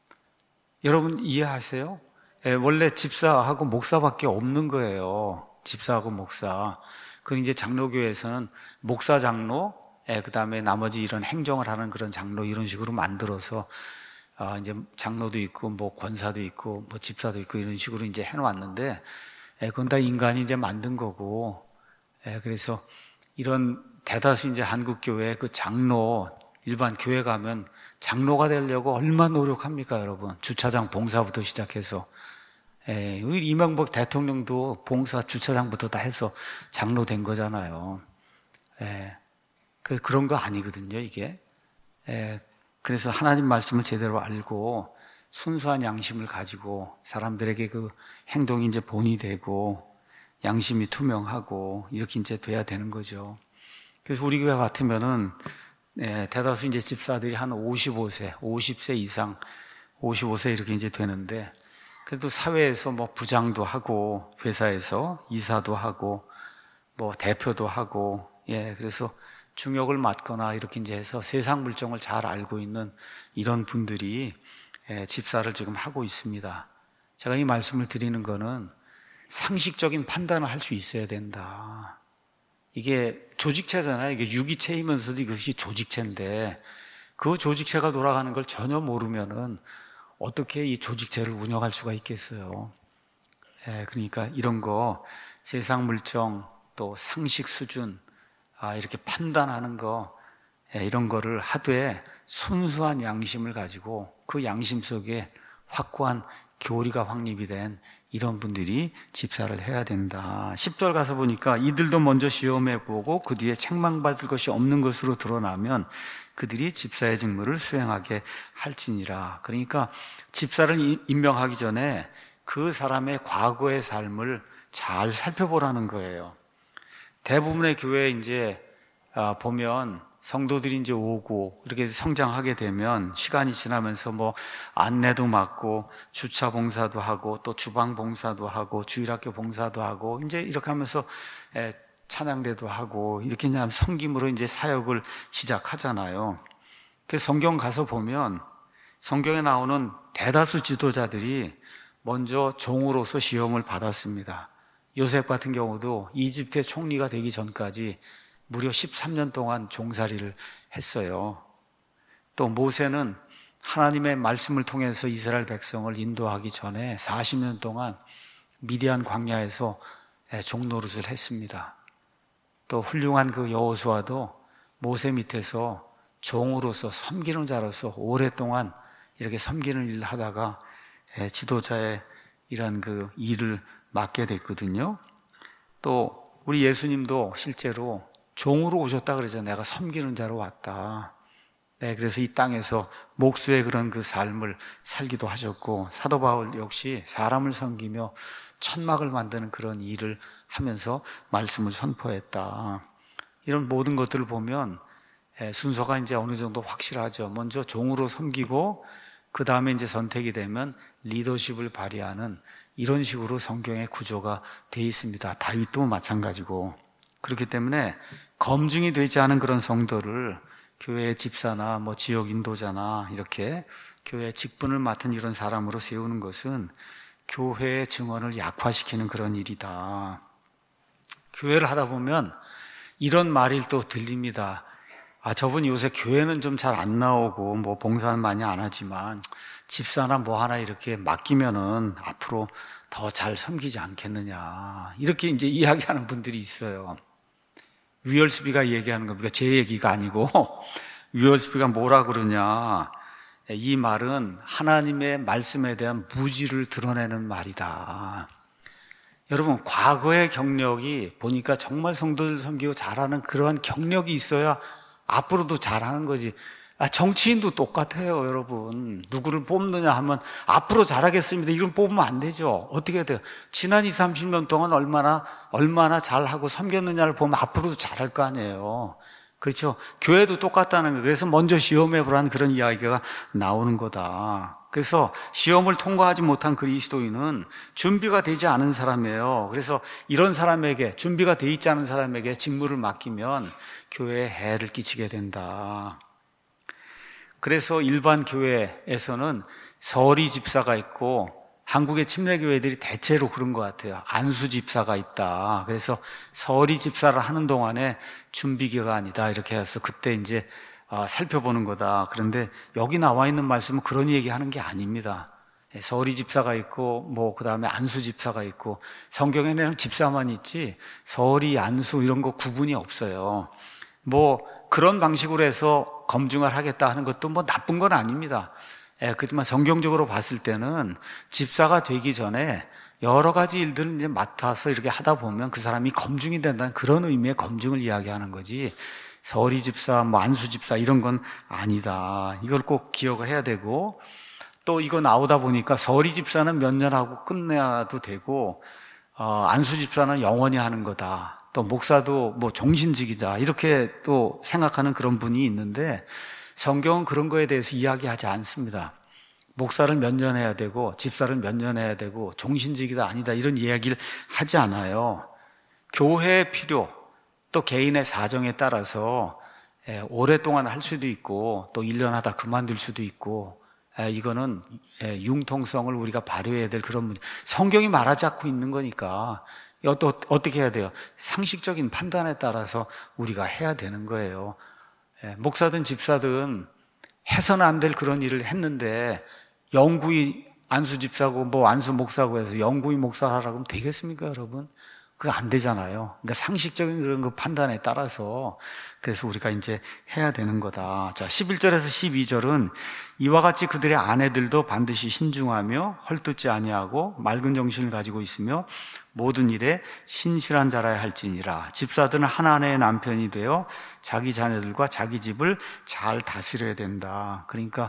여러분 이해하세요? 예, 원래 집사하고 목사밖에 없는 거예요. 집사하고 목사. 그리고 이제 장로교회에서는 목사 장로, 예, 그 다음에 나머지 이런 행정을 하는 그런 장로 이런 식으로 만들어서 아, 이제 장로도 있고 뭐 권사도 있고 뭐 집사도 있고 이런 식으로 이제 해놓았는데, 예, 그건 다 인간이 이제 만든 거고, 예, 그래서 이런 대다수 이제 한국 교회 그 장로, 일반 교회 가면 장로가 되려고 얼마나 노력합니까, 여러분? 주차장 봉사부터 시작해서. 예, 우리 이명박 대통령도 봉사 주차장부터 다 해서 장로 된 거잖아요. 예, 그, 그런 거 아니거든요, 이게. 예, 그래서 하나님 말씀을 제대로 알고 순수한 양심을 가지고 사람들에게 그 행동이 이제 본이 되고 양심이 투명하고 이렇게 이제 돼야 되는 거죠. 그래서 우리 교회 같으면은 예, 대다수 이제 집사들이 한 오십오 세, 오십 세 이상, 오십오 세 이렇게 이제 되는데, 그래도 사회에서 뭐 부장도 하고, 회사에서 이사도 하고, 뭐 대표도 하고, 예, 그래서 중역을 맡거나 이렇게 이제 해서 세상 물정을 잘 알고 있는 이런 분들이 예, 집사를 지금 하고 있습니다. 제가 이 말씀을 드리는 거는 상식적인 판단을 할 수 있어야 된다. 이게 조직체잖아요. 이게 유기체이면서도 이것이 조직체인데 그 조직체가 돌아가는 걸 전혀 모르면은 어떻게 이 조직체를 운영할 수가 있겠어요. 예, 그러니까 이런 거 세상 물정 또 상식 수준 아, 이렇게 판단하는 거 예, 이런 거를 하되 순수한 양심을 가지고 그 양심 속에 확고한 교리가 확립이 된 이런 분들이 집사를 해야 된다. 십 절 가서 보니까 이들도 먼저 시험해 보고 그 뒤에 책망받을 것이 없는 것으로 드러나면 그들이 집사의 직무를 수행하게 할지니라. 그러니까 집사를 임명하기 전에 그 사람의 과거의 삶을 잘 살펴보라는 거예요. 대부분의 교회에 이제 보면 성도들이 이제 오고 이렇게 성장하게 되면 시간이 지나면서 뭐 안내도 맡고 주차 봉사도 하고 또 주방 봉사도 하고 주일학교 봉사도 하고 이제 이렇게 하면서 찬양대도 하고 이렇게 그냥 섬김으로 이제 사역을 시작하잖아요. 그 성경 가서 보면 성경에 나오는 대다수 지도자들이 먼저 종으로서 시험을 받았습니다. 요셉 같은 경우도 이집트의 총리가 되기 전까지 무려 십삼 년 동안 종살이를 했어요. 또 모세는 하나님의 말씀을 통해서 이스라엘 백성을 인도하기 전에 사십 년 동안 미디안 광야에서 종노릇을 했습니다. 또 훌륭한 그 여호수아도 모세 밑에서 종으로서 섬기는 자로서 오랫동안 이렇게 섬기는 일을 하다가 지도자의 이런 그 일을 맡게 됐거든요. 또 우리 예수님도 실제로 종으로 오셨다 그러잖아요. 내가 섬기는 자로 왔다. 네, 그래서 이 땅에서 목수의 그런 그 삶을 살기도 하셨고, 사도 바울 역시 사람을 섬기며 천막을 만드는 그런 일을 하면서 말씀을 선포했다. 이런 모든 것들을 보면 순서가 이제 어느 정도 확실하죠. 먼저 종으로 섬기고 그 다음에 이제 선택이 되면 리더십을 발휘하는 이런 식으로 성경의 구조가 되어 있습니다. 다윗도 마찬가지고. 그렇기 때문에 검증이 되지 않은 그런 성도를 교회 집사나 뭐 지역 인도자나 이렇게 교회 직분을 맡은 이런 사람으로 세우는 것은 교회의 증언을 약화시키는 그런 일이다. 교회를 하다 보면 이런 말이 또 들립니다. 아, 저분이 요새 교회는 좀 잘 안 나오고 뭐 봉사는 많이 안 하지만 집사나 뭐 하나 이렇게 맡기면은 앞으로 더 잘 섬기지 않겠느냐, 이렇게 이제 이야기하는 분들이 있어요. 위얼스비가 얘기하는 겁니다. 제 얘기가 아니고 위얼스비가 뭐라 그러냐, 이 말은 하나님의 말씀에 대한 무지를 드러내는 말이다. 여러분, 과거의 경력이 보니까 정말 성도들 섬기고 잘하는 그러한 경력이 있어야 앞으로도 잘하는 거지. 아, 정치인도 똑같아요, 여러분. 누구를 뽑느냐 하면 앞으로 잘하겠습니다, 이런 뽑으면 안 되죠. 어떻게 돼요? 지난 이십, 삼십 년 동안 얼마나 얼마나 잘하고 섬겼느냐를 보면 앞으로도 잘할 거 아니에요. 그렇죠? 교회도 똑같다는 거예요. 그래서 먼저 시험해보라는 그런 이야기가 나오는 거다. 그래서 시험을 통과하지 못한 그리스도인은 준비가 되지 않은 사람이에요. 그래서 이런 사람에게, 준비가 돼 있지 않은 사람에게 직무를 맡기면 교회에 해를 끼치게 된다. 그래서 일반 교회에서는 서리 집사가 있고, 한국의 침례교회들이 대체로 그런 것 같아요. 안수 집사가 있다. 그래서 서리 집사를 하는 동안에 준비기간이다, 이렇게 해서 그때 이제 살펴보는 거다. 그런데 여기 나와 있는 말씀은 그런 얘기하는 게 아닙니다. 서리 집사가 있고 뭐 그다음에 안수 집사가 있고, 성경에는 집사만 있지 서리, 안수 이런 거 구분이 없어요. 뭐 그런 방식으로 해서 검증을 하겠다 하는 것도 뭐 나쁜 건 아닙니다. 예, 그렇지만 성경적으로 봤을 때는 집사가 되기 전에 여러 가지 일들을 이제 맡아서 이렇게 하다 보면 그 사람이 검증이 된다는 그런 의미의 검증을 이야기하는 거지, 서리 집사, 뭐 안수 집사 이런 건 아니다. 이걸 꼭 기억을 해야 되고, 또 이거 나오다 보니까 서리 집사는 몇 년 하고 끝내도 되고, 어, 안수 집사는 영원히 하는 거다. 또 목사도 뭐 종신직이다, 이렇게 또 생각하는 그런 분이 있는데, 성경은 그런 거에 대해서 이야기하지 않습니다. 목사를 몇 년 해야 되고 집사를 몇 년 해야 되고 종신직이다 아니다 이런 이야기를 하지 않아요. 교회의 필요, 또 개인의 사정에 따라서 오랫동안 할 수도 있고 또 일 년 하다 그만둘 수도 있고, 이거는 융통성을 우리가 발휘해야 될 그런 문제. 성경이 말하지 않고 있는 거니까 또 어떻게 해야 돼요? 상식적인 판단에 따라서 우리가 해야 되는 거예요. 목사든 집사든 해서는 안 될 그런 일을 했는데 영구히 안수 집사고 뭐 안수 목사고 해서 영구히 목사하라고 하면 되겠습니까, 여러분? 그거 안 되잖아요. 그러니까 상식적인 그런 그 판단에 따라서, 그래서 우리가 이제 해야 되는 거다. 자, 십일 절에서 십이 절은 이와 같이 그들의 아내들도 반드시 신중하며 헐뜯지 아니하고 맑은 정신을 가지고 있으며 모든 일에 신실한 자라야 할지니라. 집사들은 한 아내의 남편이 되어 자기 자녀들과 자기 집을 잘 다스려야 된다. 그러니까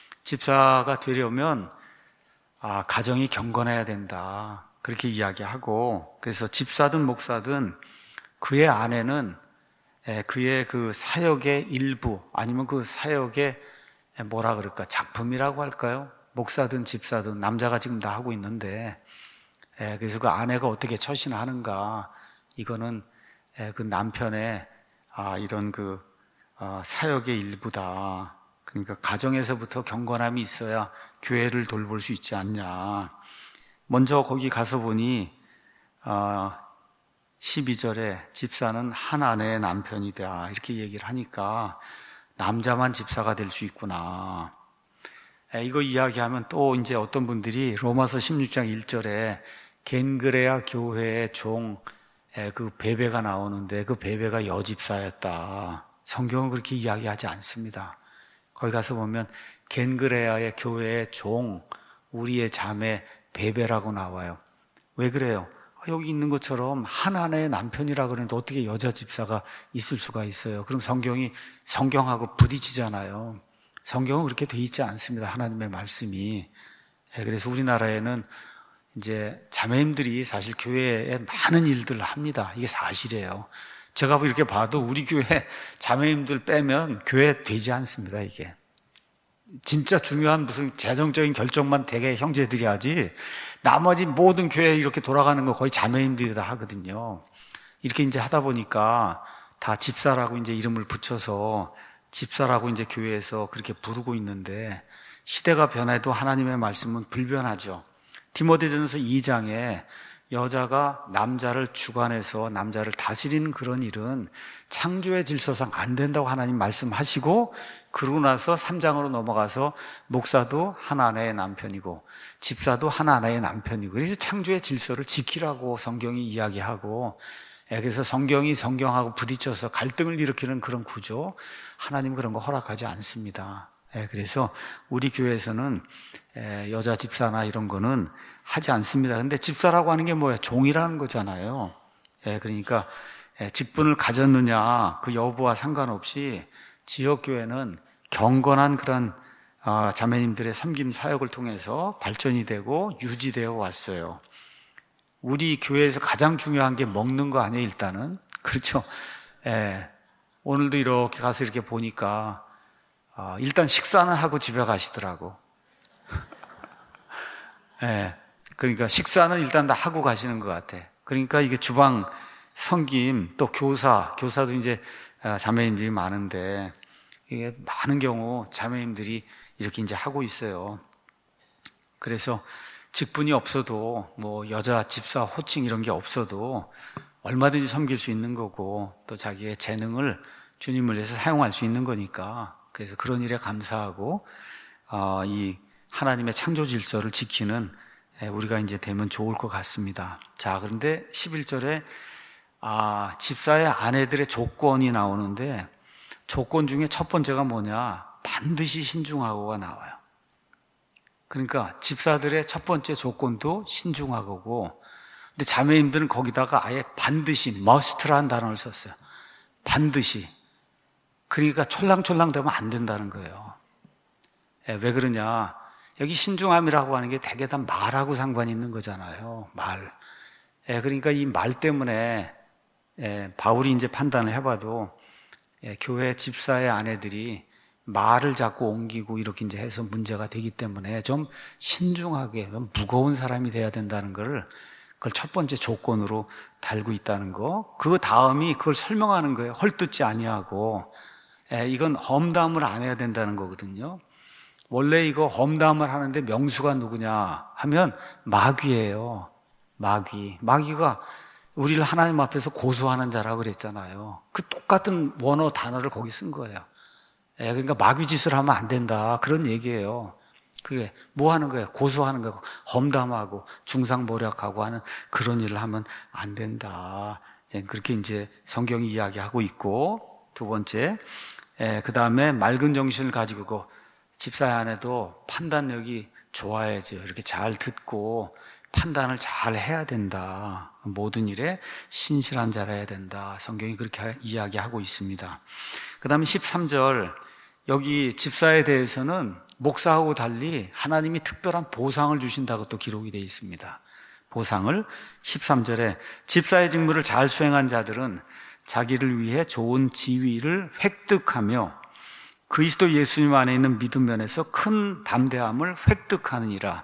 집사가 되려면 아, 가정이 경건해야 된다, 그렇게 이야기하고, 그래서 집사든 목사든 그의 아내는 그의 그 사역의 일부 아니면 그 사역의 뭐라 그럴까, 작품이라고 할까요? 목사든 집사든 남자가 지금 다 하고 있는데, 그래서 그 아내가 어떻게 처신하는가, 이거는 그 남편의 이런 그 사역의 일부다. 그러니까 가정에서부터 경건함이 있어야 교회를 돌볼 수 있지 않냐. 먼저 거기 가서 보니 십이 절에 집사는 한 아내의 남편이다, 이렇게 얘기를 하니까 남자만 집사가 될 수 있구나. 이거 이야기하면 또 이제 어떤 분들이 로마서 십육 장 일 절에 겐그레아 교회의 종 그 베베가 나오는데 그 베베가 여집사였다. 성경은 그렇게 이야기하지 않습니다. 거기 가서 보면 겐그레아의 교회의 종, 우리의 자매 베베라고 나와요. 왜 그래요? 여기 있는 것처럼 한 아내의 남편이라 그러는데 어떻게 여자 집사가 있을 수가 있어요? 그럼 성경이 성경하고 부딪히잖아요. 성경은 그렇게 돼 있지 않습니다, 하나님의 말씀이. 그래서 우리나라에는 이제 자매님들이 사실 교회에 많은 일들을 합니다. 이게 사실이에요. 제가 이렇게 봐도 우리 교회 자매님들 빼면 교회 되지 않습니다, 이게. 진짜 중요한 무슨 재정적인 결정만 되게 형제들이 하지, 나머지 모든 교회 이렇게 돌아가는 거 거의 자매님들이 다 하거든요. 이렇게 이제 하다 보니까 다 집사라고 이제 이름을 붙여서 집사라고 이제 교회에서 그렇게 부르고 있는데 시대가 변해도 하나님의 말씀은 불변하죠. 디모데전서 이 장에 여자가 남자를 주관해서 남자를 다스리는 그런 일은 창조의 질서상 안 된다고 하나님 말씀하시고, 그러고 나서 삼 장으로 넘어가서 목사도 한 아내의 남편이고 집사도 한 아내의 남편이고, 그래서 창조의 질서를 지키라고 성경이 이야기하고, 그래서 성경이 성경하고 부딪혀서 갈등을 일으키는 그런 구조, 하나님 그런 거 허락하지 않습니다. 그래서 우리 교회에서는 여자 집사나 이런 거는 하지 않습니다. 근데 집사라고 하는 게 뭐예요? 종이라는 거잖아요. 그러니까 직분을 가졌느냐 그 여부와 상관없이 지역교회는 경건한 그런 자매님들의 섬김 사역을 통해서 발전이 되고 유지되어 왔어요. 우리 교회에서 가장 중요한 게 먹는 거 아니에요, 일단은. 그렇죠. 예. 오늘도 이렇게 가서 이렇게 보니까 어, 일단 식사는 하고 집에 가시더라고. 예. 그러니까 식사는 일단 다 하고 가시는 것 같아. 그러니까 이게 주방 섬김, 또 교사, 교사도 이제 자매님들이 많은데, 이게 많은 경우 자매님들이 이렇게 이제 하고 있어요. 그래서 직분이 없어도, 뭐 여자 집사 호칭 이런 게 없어도 얼마든지 섬길 수 있는 거고, 또 자기의 재능을 주님을 위해서 사용할 수 있는 거니까, 그래서 그런 일에 감사하고 어, 이 하나님의 창조 질서를 지키는 우리가 이제 되면 좋을 것 같습니다. 자, 그런데 십일 절에 아, 집사의 아내들의 조건이 나오는데, 조건 중에 첫 번째가 뭐냐? 반드시 신중하고가 나와요. 그러니까 집사들의 첫 번째 조건도 신중하고, 근데 자매님들은 거기다가 아예 반드시, must라는 단어를 썼어요. 반드시. 그러니까 촐랑촐랑 되면 안 된다는 거예요. 왜 그러냐? 여기 신중함이라고 하는 게 대개 다 말하고 상관이 있는 거잖아요. 말. 그러니까 이 말 때문에 바울이 이제 판단을 해봐도 교회 집사의 아내들이 말을 자꾸 옮기고 이렇게 이제 해서 문제가 되기 때문에 좀 신중하게, 무거운 사람이 돼야 된다는 걸, 그걸 첫 번째 조건으로 달고 있다는 거. 그 다음이 그걸 설명하는 거예요. 헐뜯지 아니하고. 이건 험담을 안 해야 된다는 거거든요. 원래 이거 험담을 하는데 명수가 누구냐 하면 마귀예요. 마귀. 마귀가 우리를 하나님 앞에서 고소하는 자라고 그랬잖아요. 그 똑같은 원어 단어를 거기 쓴 거예요. 그러니까 마귀 짓을 하면 안 된다, 그런 얘기예요. 그게 뭐 하는 거예요? 고소하는 거고, 험담하고 중상모략하고 하는 그런 일을 하면 안 된다. 그렇게 이제 성경이 이야기하고 있고, 두 번째, 그 다음에 맑은 정신을 가지고 집사의 아내도 판단력이 좋아야죠. 이렇게 잘 듣고 판단을 잘 해야 된다. 모든 일에 신실한 자라야 된다. 성경이 그렇게 이야기하고 있습니다. 그 다음에 십삼 절, 여기 집사에 대해서는 목사하고 달리 하나님이 특별한 보상을 주신다고 또 기록이 되어 있습니다. 보상을 십삼 절에 집사의 직무를 잘 수행한 자들은 자기를 위해 좋은 지위를 획득하며 그리스도 예수님 안에 있는 믿음 면에서 큰 담대함을 획득하느니라.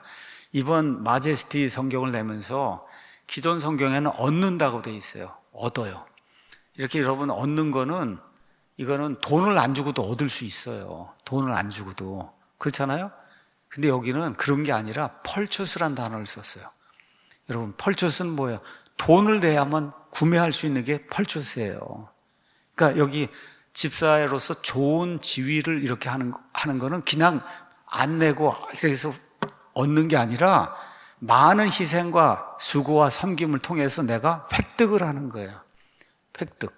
이번 마제스티 성경을 내면서 기존 성경에는 얻는다고 되어 있어요. 얻어요. 이렇게 여러분, 얻는 거는, 이거는 돈을 안 주고도 얻을 수 있어요. 돈을 안 주고도. 그렇잖아요? 근데 여기는 그런 게 아니라 펄처스란 단어를 썼어요. 여러분, 펄처스는 뭐예요? 돈을 내야만 구매할 수 있는 게 펄처스예요. 그러니까 여기 집사로서 좋은 지위를 이렇게 하는, 하는 거는 그냥 안 내고 그래서 얻는 게 아니라 많은 희생과 수고와 섬김을 통해서 내가 획득을 하는 거예요. 획득.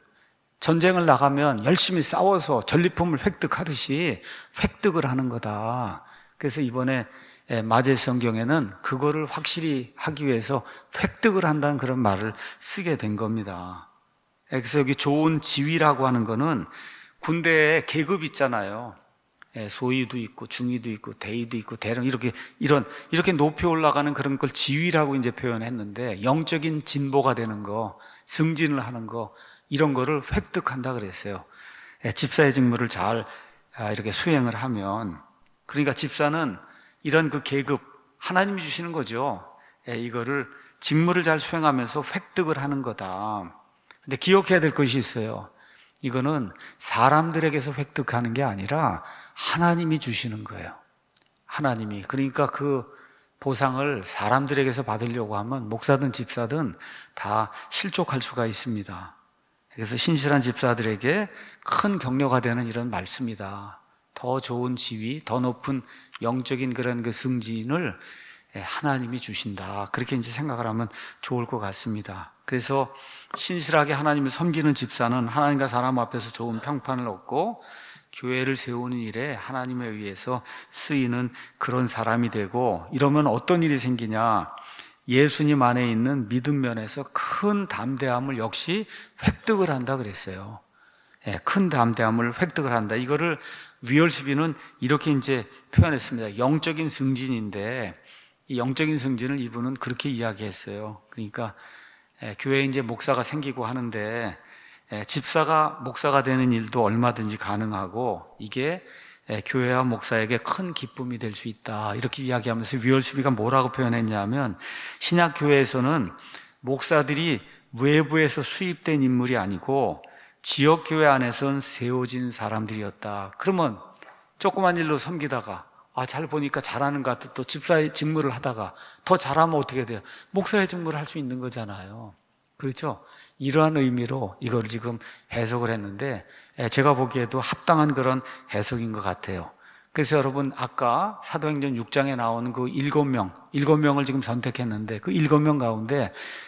전쟁을 나가면 열심히 싸워서 전리품을 획득하듯이 획득을 하는 거다. 그래서 이번에 마제 성경에는 그거를 확실히 하기 위해서 획득을 한다는 그런 말을 쓰게 된 겁니다. 그래서 여기 좋은 지위라고 하는 거는 군대에 계급 있잖아요. 소위도 있고 중위도 있고 대위도 있고 대령, 이렇게 이런 이렇게 높이 올라가는 그런 걸 지위라고 이제 표현했는데, 영적인 진보가 되는 거, 승진을 하는 거, 이런 거를 획득한다 그랬어요. 집사의 직무를 잘 이렇게 수행을 하면, 그러니까 집사는 이런 그 계급 하나님이 주시는 거죠. 이거를 직무를 잘 수행하면서 획득을 하는 거다. 근데 기억해야 될 것이 있어요. 이거는 사람들에게서 획득하는 게 아니라 하나님이 주시는 거예요. 하나님이. 그러니까 그 보상을 사람들에게서 받으려고 하면 목사든 집사든 다 실족할 수가 있습니다. 그래서 신실한 집사들에게 큰 격려가 되는 이런 말씀이다. 더 좋은 지위, 더 높은 영적인 그런 그 승진을 하나님이 주신다. 그렇게 이제 생각을 하면 좋을 것 같습니다. 그래서 신실하게 하나님을 섬기는 집사는 하나님과 사람 앞에서 좋은 평판을 얻고 교회를 세우는 일에 하나님에 의해서 쓰이는 그런 사람이 되고, 이러면 어떤 일이 생기냐? 예수님 안에 있는 믿음 면에서 큰 담대함을 역시 획득을 한다 그랬어요. 예, 큰 담대함을 획득을 한다. 이거를 위얼스비는 이렇게 이제 표현했습니다. 영적인 승진인데, 이 영적인 승진을 이분은 그렇게 이야기했어요. 그러니까 예, 교회에 이제 목사가 생기고 하는데 예, 집사가 목사가 되는 일도 얼마든지 가능하고, 이게 예, 교회와 목사에게 큰 기쁨이 될 수 있다. 이렇게 이야기하면서 위얼스비가 뭐라고 표현했냐면, 신약 교회에서는 목사들이 외부에서 수입된 인물이 아니고 지역 교회 안에선 세워진 사람들이었다. 그러면 조그만 일로 섬기다가 아, 잘 보니까 잘하는 것 같아. 또 집사의 직무를 하다가 더 잘하면 어떻게 돼요? 목사의 직무를 할 수 있는 거잖아요. 그렇죠? 이러한 의미로 이걸 지금 해석을 했는데 제가 보기에도 합당한 그런 해석인 것 같아요. 그래서 여러분, 아까 사도행전 육 장에 나오는 그 일곱 명, 일곱 명을 지금 선택했는데 그 일곱 명 가운데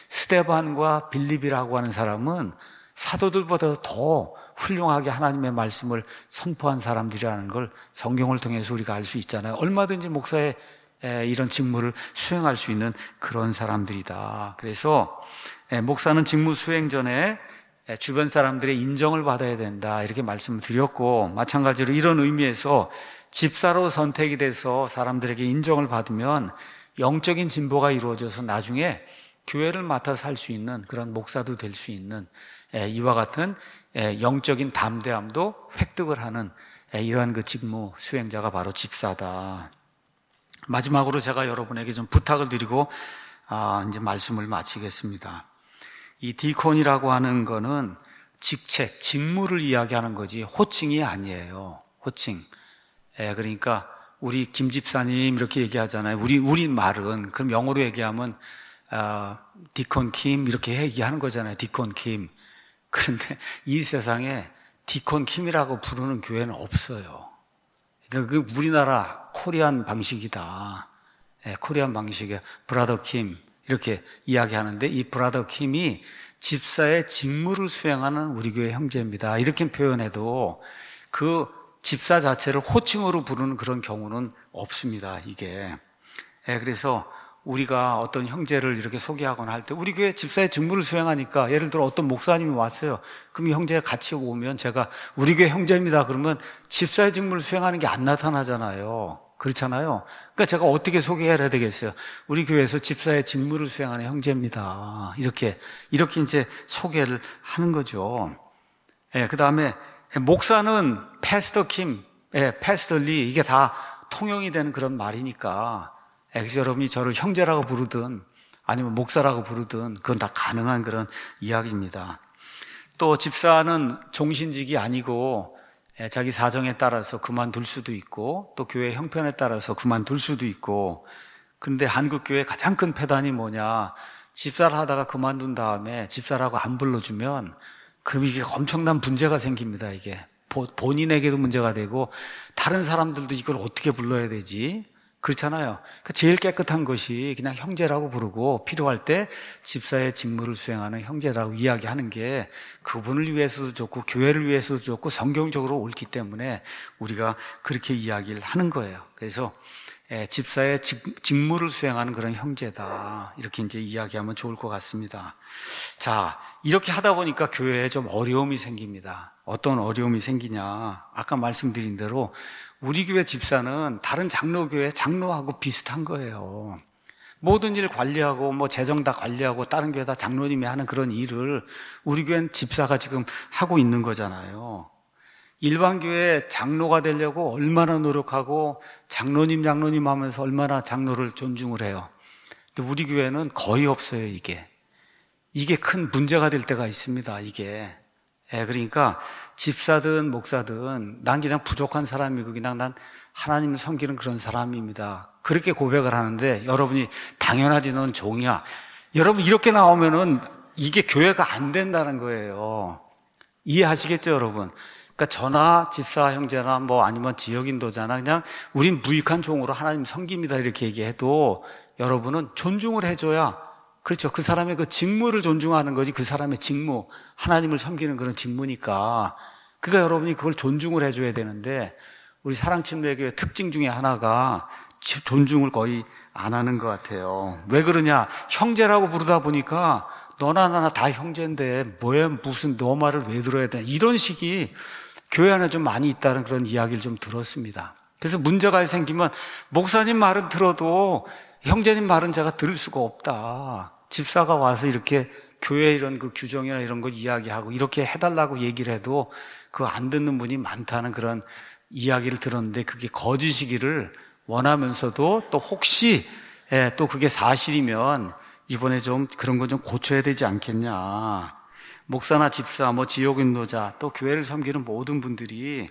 스데반과 빌립이라고 하는 사람은 사도들보다 더 훌륭하게 하나님의 말씀을 선포한 사람들이라는 걸 성경을 통해서 우리가 알 수 있잖아요. 얼마든지 목사의 이런 직무를 수행할 수 있는 그런 사람들이다. 그래서 목사는 직무 수행 전에 주변 사람들의 인정을 받아야 된다, 이렇게 말씀을 드렸고, 마찬가지로 이런 의미에서 집사로 선택이 돼서 사람들에게 인정을 받으면 영적인 진보가 이루어져서 나중에 교회를 맡아서 할 수 있는 그런 목사도 될 수 있는 이와 같은 영적인 담대함도 획득을 하는 이러한 그 직무 수행자가 바로 집사다. 마지막으로 제가 여러분에게 좀 부탁을 드리고 아, 이제 말씀을 마치겠습니다. 이 디콘이라고 하는 거는 직책, 직무를 이야기하는 거지 호칭이 아니에요. 호칭. 예, 그러니까 우리 김 집사님 이렇게 얘기하잖아요. 우리 우리 말은 그럼 영어로 얘기하면 어, 디콘 킴 이렇게 얘기하는 거잖아요. 디콘 킴. 그런데 이 세상에 디콘 킴이라고 부르는 교회는 없어요. 그러니까 그 우리나라 코리안 방식이다. 예, 코리안 방식의 브라더 킴 이렇게 이야기하는데, 이 브라더 킴이 집사의 직무를 수행하는 우리 교회 형제입니다. 이렇게 표현해도 그 집사 자체를 호칭으로 부르는 그런 경우는 없습니다. 이게. 예, 그래서 우리가 어떤 형제를 이렇게 소개하거나 할 때 우리 교회 집사의 직무를 수행하니까, 예를 들어 어떤 목사님이 왔어요. 그럼 이 형제가 같이 오면 제가 우리 교회 형제입니다. 그러면 집사의 직무를 수행하는 게 안 나타나잖아요. 그렇잖아요. 그러니까 제가 어떻게 소개해야 되겠어요? 우리 교회에서 집사의 직무를 수행하는 형제입니다. 이렇게, 이렇게 이제 소개를 하는 거죠. 예, 그 다음에 목사는 패스터 킴, 예, 패스터 리, 이게 다 통용이 되는 그런 말이니까, 예, 그래서 여러분이 저를 형제라고 부르든 아니면 목사라고 부르든 그건 다 가능한 그런 이야기입니다. 또 집사는 종신직이 아니고 자기 사정에 따라서 그만둘 수도 있고, 또 교회 형편에 따라서 그만둘 수도 있고. 그런데 한국 교회의 가장 큰 폐단이 뭐냐, 집사를 하다가 그만둔 다음에 집사라고 안 불러주면 그럼 이게 엄청난 문제가 생깁니다. 이게 본인에게도 문제가 되고 다른 사람들도 이걸 어떻게 불러야 되지? 그렇잖아요. 그러니까 제일 깨끗한 것이 그냥 형제라고 부르고, 필요할 때 집사의 직무를 수행하는 형제라고 이야기하는 게 그분을 위해서도 좋고 교회를 위해서도 좋고 성경적으로 옳기 때문에 우리가 그렇게 이야기를 하는 거예요. 그래서 집사의 직무를 수행하는 그런 형제다, 이렇게 이제 이야기하면 좋을 것 같습니다. 자, 이렇게 하다 보니까 교회에 좀 어려움이 생깁니다. 어떤 어려움이 생기냐, 아까 말씀드린 대로 우리 교회 집사는 다른 장로교회 장로하고 비슷한 거예요. 모든 일 관리하고 뭐 재정 다 관리하고 다른 교회 다 장로님이 하는 그런 일을 우리 교회는 집사가 지금 하고 있는 거잖아요. 일반 교회 장로가 되려고 얼마나 노력하고 장로님 장로님 하면서 얼마나 장로를 존중을 해요. 근데 우리 교회는 거의 없어요. 이게 이게 큰 문제가 될 때가 있습니다. 이게 예, 그러니까 집사든 목사든 난 그냥 부족한 사람이고 그냥 난 하나님을 섬기는 그런 사람입니다. 그렇게 고백을 하는데 여러분이 당연하지 넌 종이야. 여러분 이렇게 나오면은 이게 교회가 안 된다는 거예요. 이해하시겠죠, 여러분? 그러니까 저나 집사 형제나 뭐 아니면 지역인도자나 그냥 우린 무익한 종으로 하나님 섬깁니다 이렇게 얘기해도 여러분은 존중을 해줘야, 그렇죠, 그 사람의 그 직무를 존중하는 거지, 그 사람의 직무, 하나님을 섬기는 그런 직무니까. 그러니까 여러분이 그걸 존중을 해줘야 되는데 우리 사랑침례교회 특징 중에 하나가 존중을 거의 안 하는 것 같아요. 왜 그러냐, 형제라고 부르다 보니까 너나 나나 다 형제인데 뭐에 무슨 너 말을 왜 들어야 되나, 이런 식이 교회 안에 좀 많이 있다는 그런 이야기를 좀 들었습니다. 그래서 문제가 생기면 목사님 말은 들어도 형제님 말은 제가 들을 수가 없다. 집사가 와서 이렇게 교회 이런 그 규정이나 이런 걸 이야기하고 이렇게 해달라고 얘기를 해도 그거 안 듣는 분이 많다는 그런 이야기를 들었는데 그게 거짓이기를 원하면서도 또 혹시 예, 또 그게 사실이면 이번에 좀 그런 거 좀 고쳐야 되지 않겠냐. 목사나 집사, 뭐 지역인도자, 또 교회를 섬기는 모든 분들이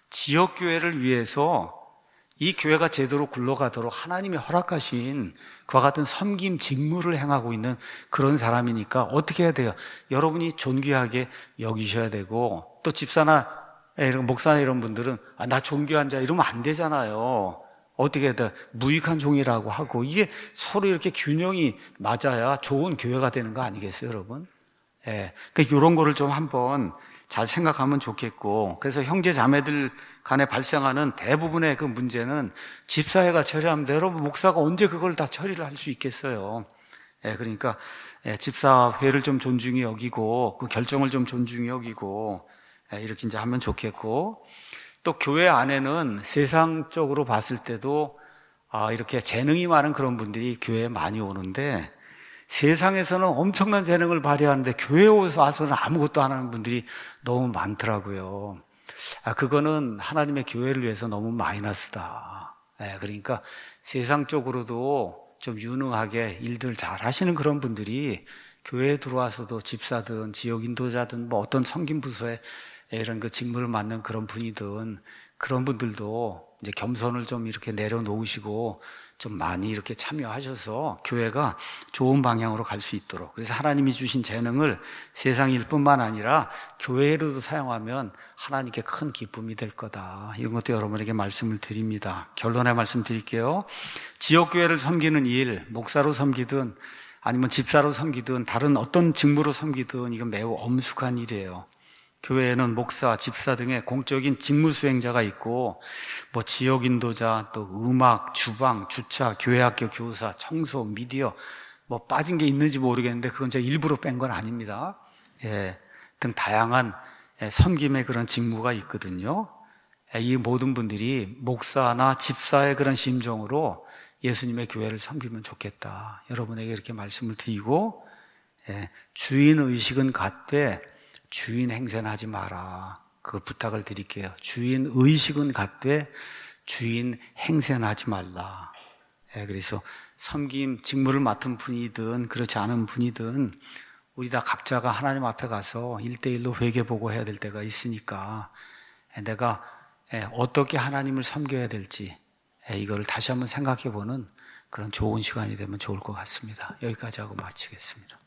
지역교회를 위해서 이 교회가 제대로 굴러가도록 하나님이 허락하신 그와 같은 섬김 직무를 행하고 있는 그런 사람이니까 어떻게 해야 돼요? 여러분이 존귀하게 여기셔야 되고, 또 집사나 이런 목사나 이런 분들은 아, 나 존귀한 자 이러면 안 되잖아요. 어떻게 해야 돼? 무익한 종이라고 하고, 이게 서로 이렇게 균형이 맞아야 좋은 교회가 되는 거 아니겠어요, 여러분? 예. 그러니까 이런 거를 좀 한번 잘 생각하면 좋겠고, 그래서 형제 자매들 간에 발생하는 대부분의 그 문제는 집사회가 처리하면 돼. 여러분 목사가 언제 그걸 다 처리를 할 수 있겠어요? 예, 그러니까 예, 집사회를 좀 존중히 여기고 그 결정을 좀 존중히 여기고 예, 이렇게 이제 하면 좋겠고, 또 교회 안에는 세상적으로 봤을 때도 아, 이렇게 재능이 많은 그런 분들이 교회에 많이 오는데 세상에서는 엄청난 재능을 발휘하는데 교회에 와서는 아무것도 안 하는 분들이 너무 많더라고요. 아, 그거는 하나님의 교회를 위해서 너무 마이너스다. 예, 그러니까 세상적으로도 좀 유능하게 일들 잘 하시는 그런 분들이 교회에 들어와서도 집사든 지역 인도자든 뭐 어떤 섬김 부서에 이런 그 직무를 맡는 그런 분이든 그런 분들도 이제 겸손을 좀 이렇게 내려놓으시고 좀 많이 이렇게 참여하셔서 교회가 좋은 방향으로 갈 수 있도록, 그래서 하나님이 주신 재능을 세상 일뿐만 아니라 교회로도 사용하면 하나님께 큰 기쁨이 될 거다. 이런 것도 여러분에게 말씀을 드립니다. 결론의 말씀 드릴게요. 지역교회를 섬기는 일, 목사로 섬기든 아니면 집사로 섬기든 다른 어떤 직무로 섬기든 이건 매우 엄숙한 일이에요. 교회에는 목사, 집사 등의 공적인 직무 수행자가 있고 뭐 지역 인도자, 또 음악, 주방, 주차, 교회학교 교사, 청소, 미디어 뭐 빠진 게 있는지 모르겠는데 그건 제가 일부러 뺀 건 아닙니다. 예, 등 다양한 섬김의 그런 직무가 있거든요. 이 모든 분들이 목사나 집사의 그런 심정으로 예수님의 교회를 섬기면 좋겠다. 여러분에게 이렇게 말씀을 드리고, 예, 주인 의식은 갖되 주인 행세는 하지 마라. 그 부탁을 드릴게요. 주인 의식은 갖되 주인 행세는 하지 말라. 예, 그래서 섬김 직무를 맡은 분이든 그렇지 않은 분이든 우리 다 각자가 하나님 앞에 가서 일대일로 회개보고 해야 될 때가 있으니까 내가 어떻게 하나님을 섬겨야 될지 이거를 다시 한번 생각해보는 그런 좋은 시간이 되면 좋을 것 같습니다. 여기까지 하고 마치겠습니다.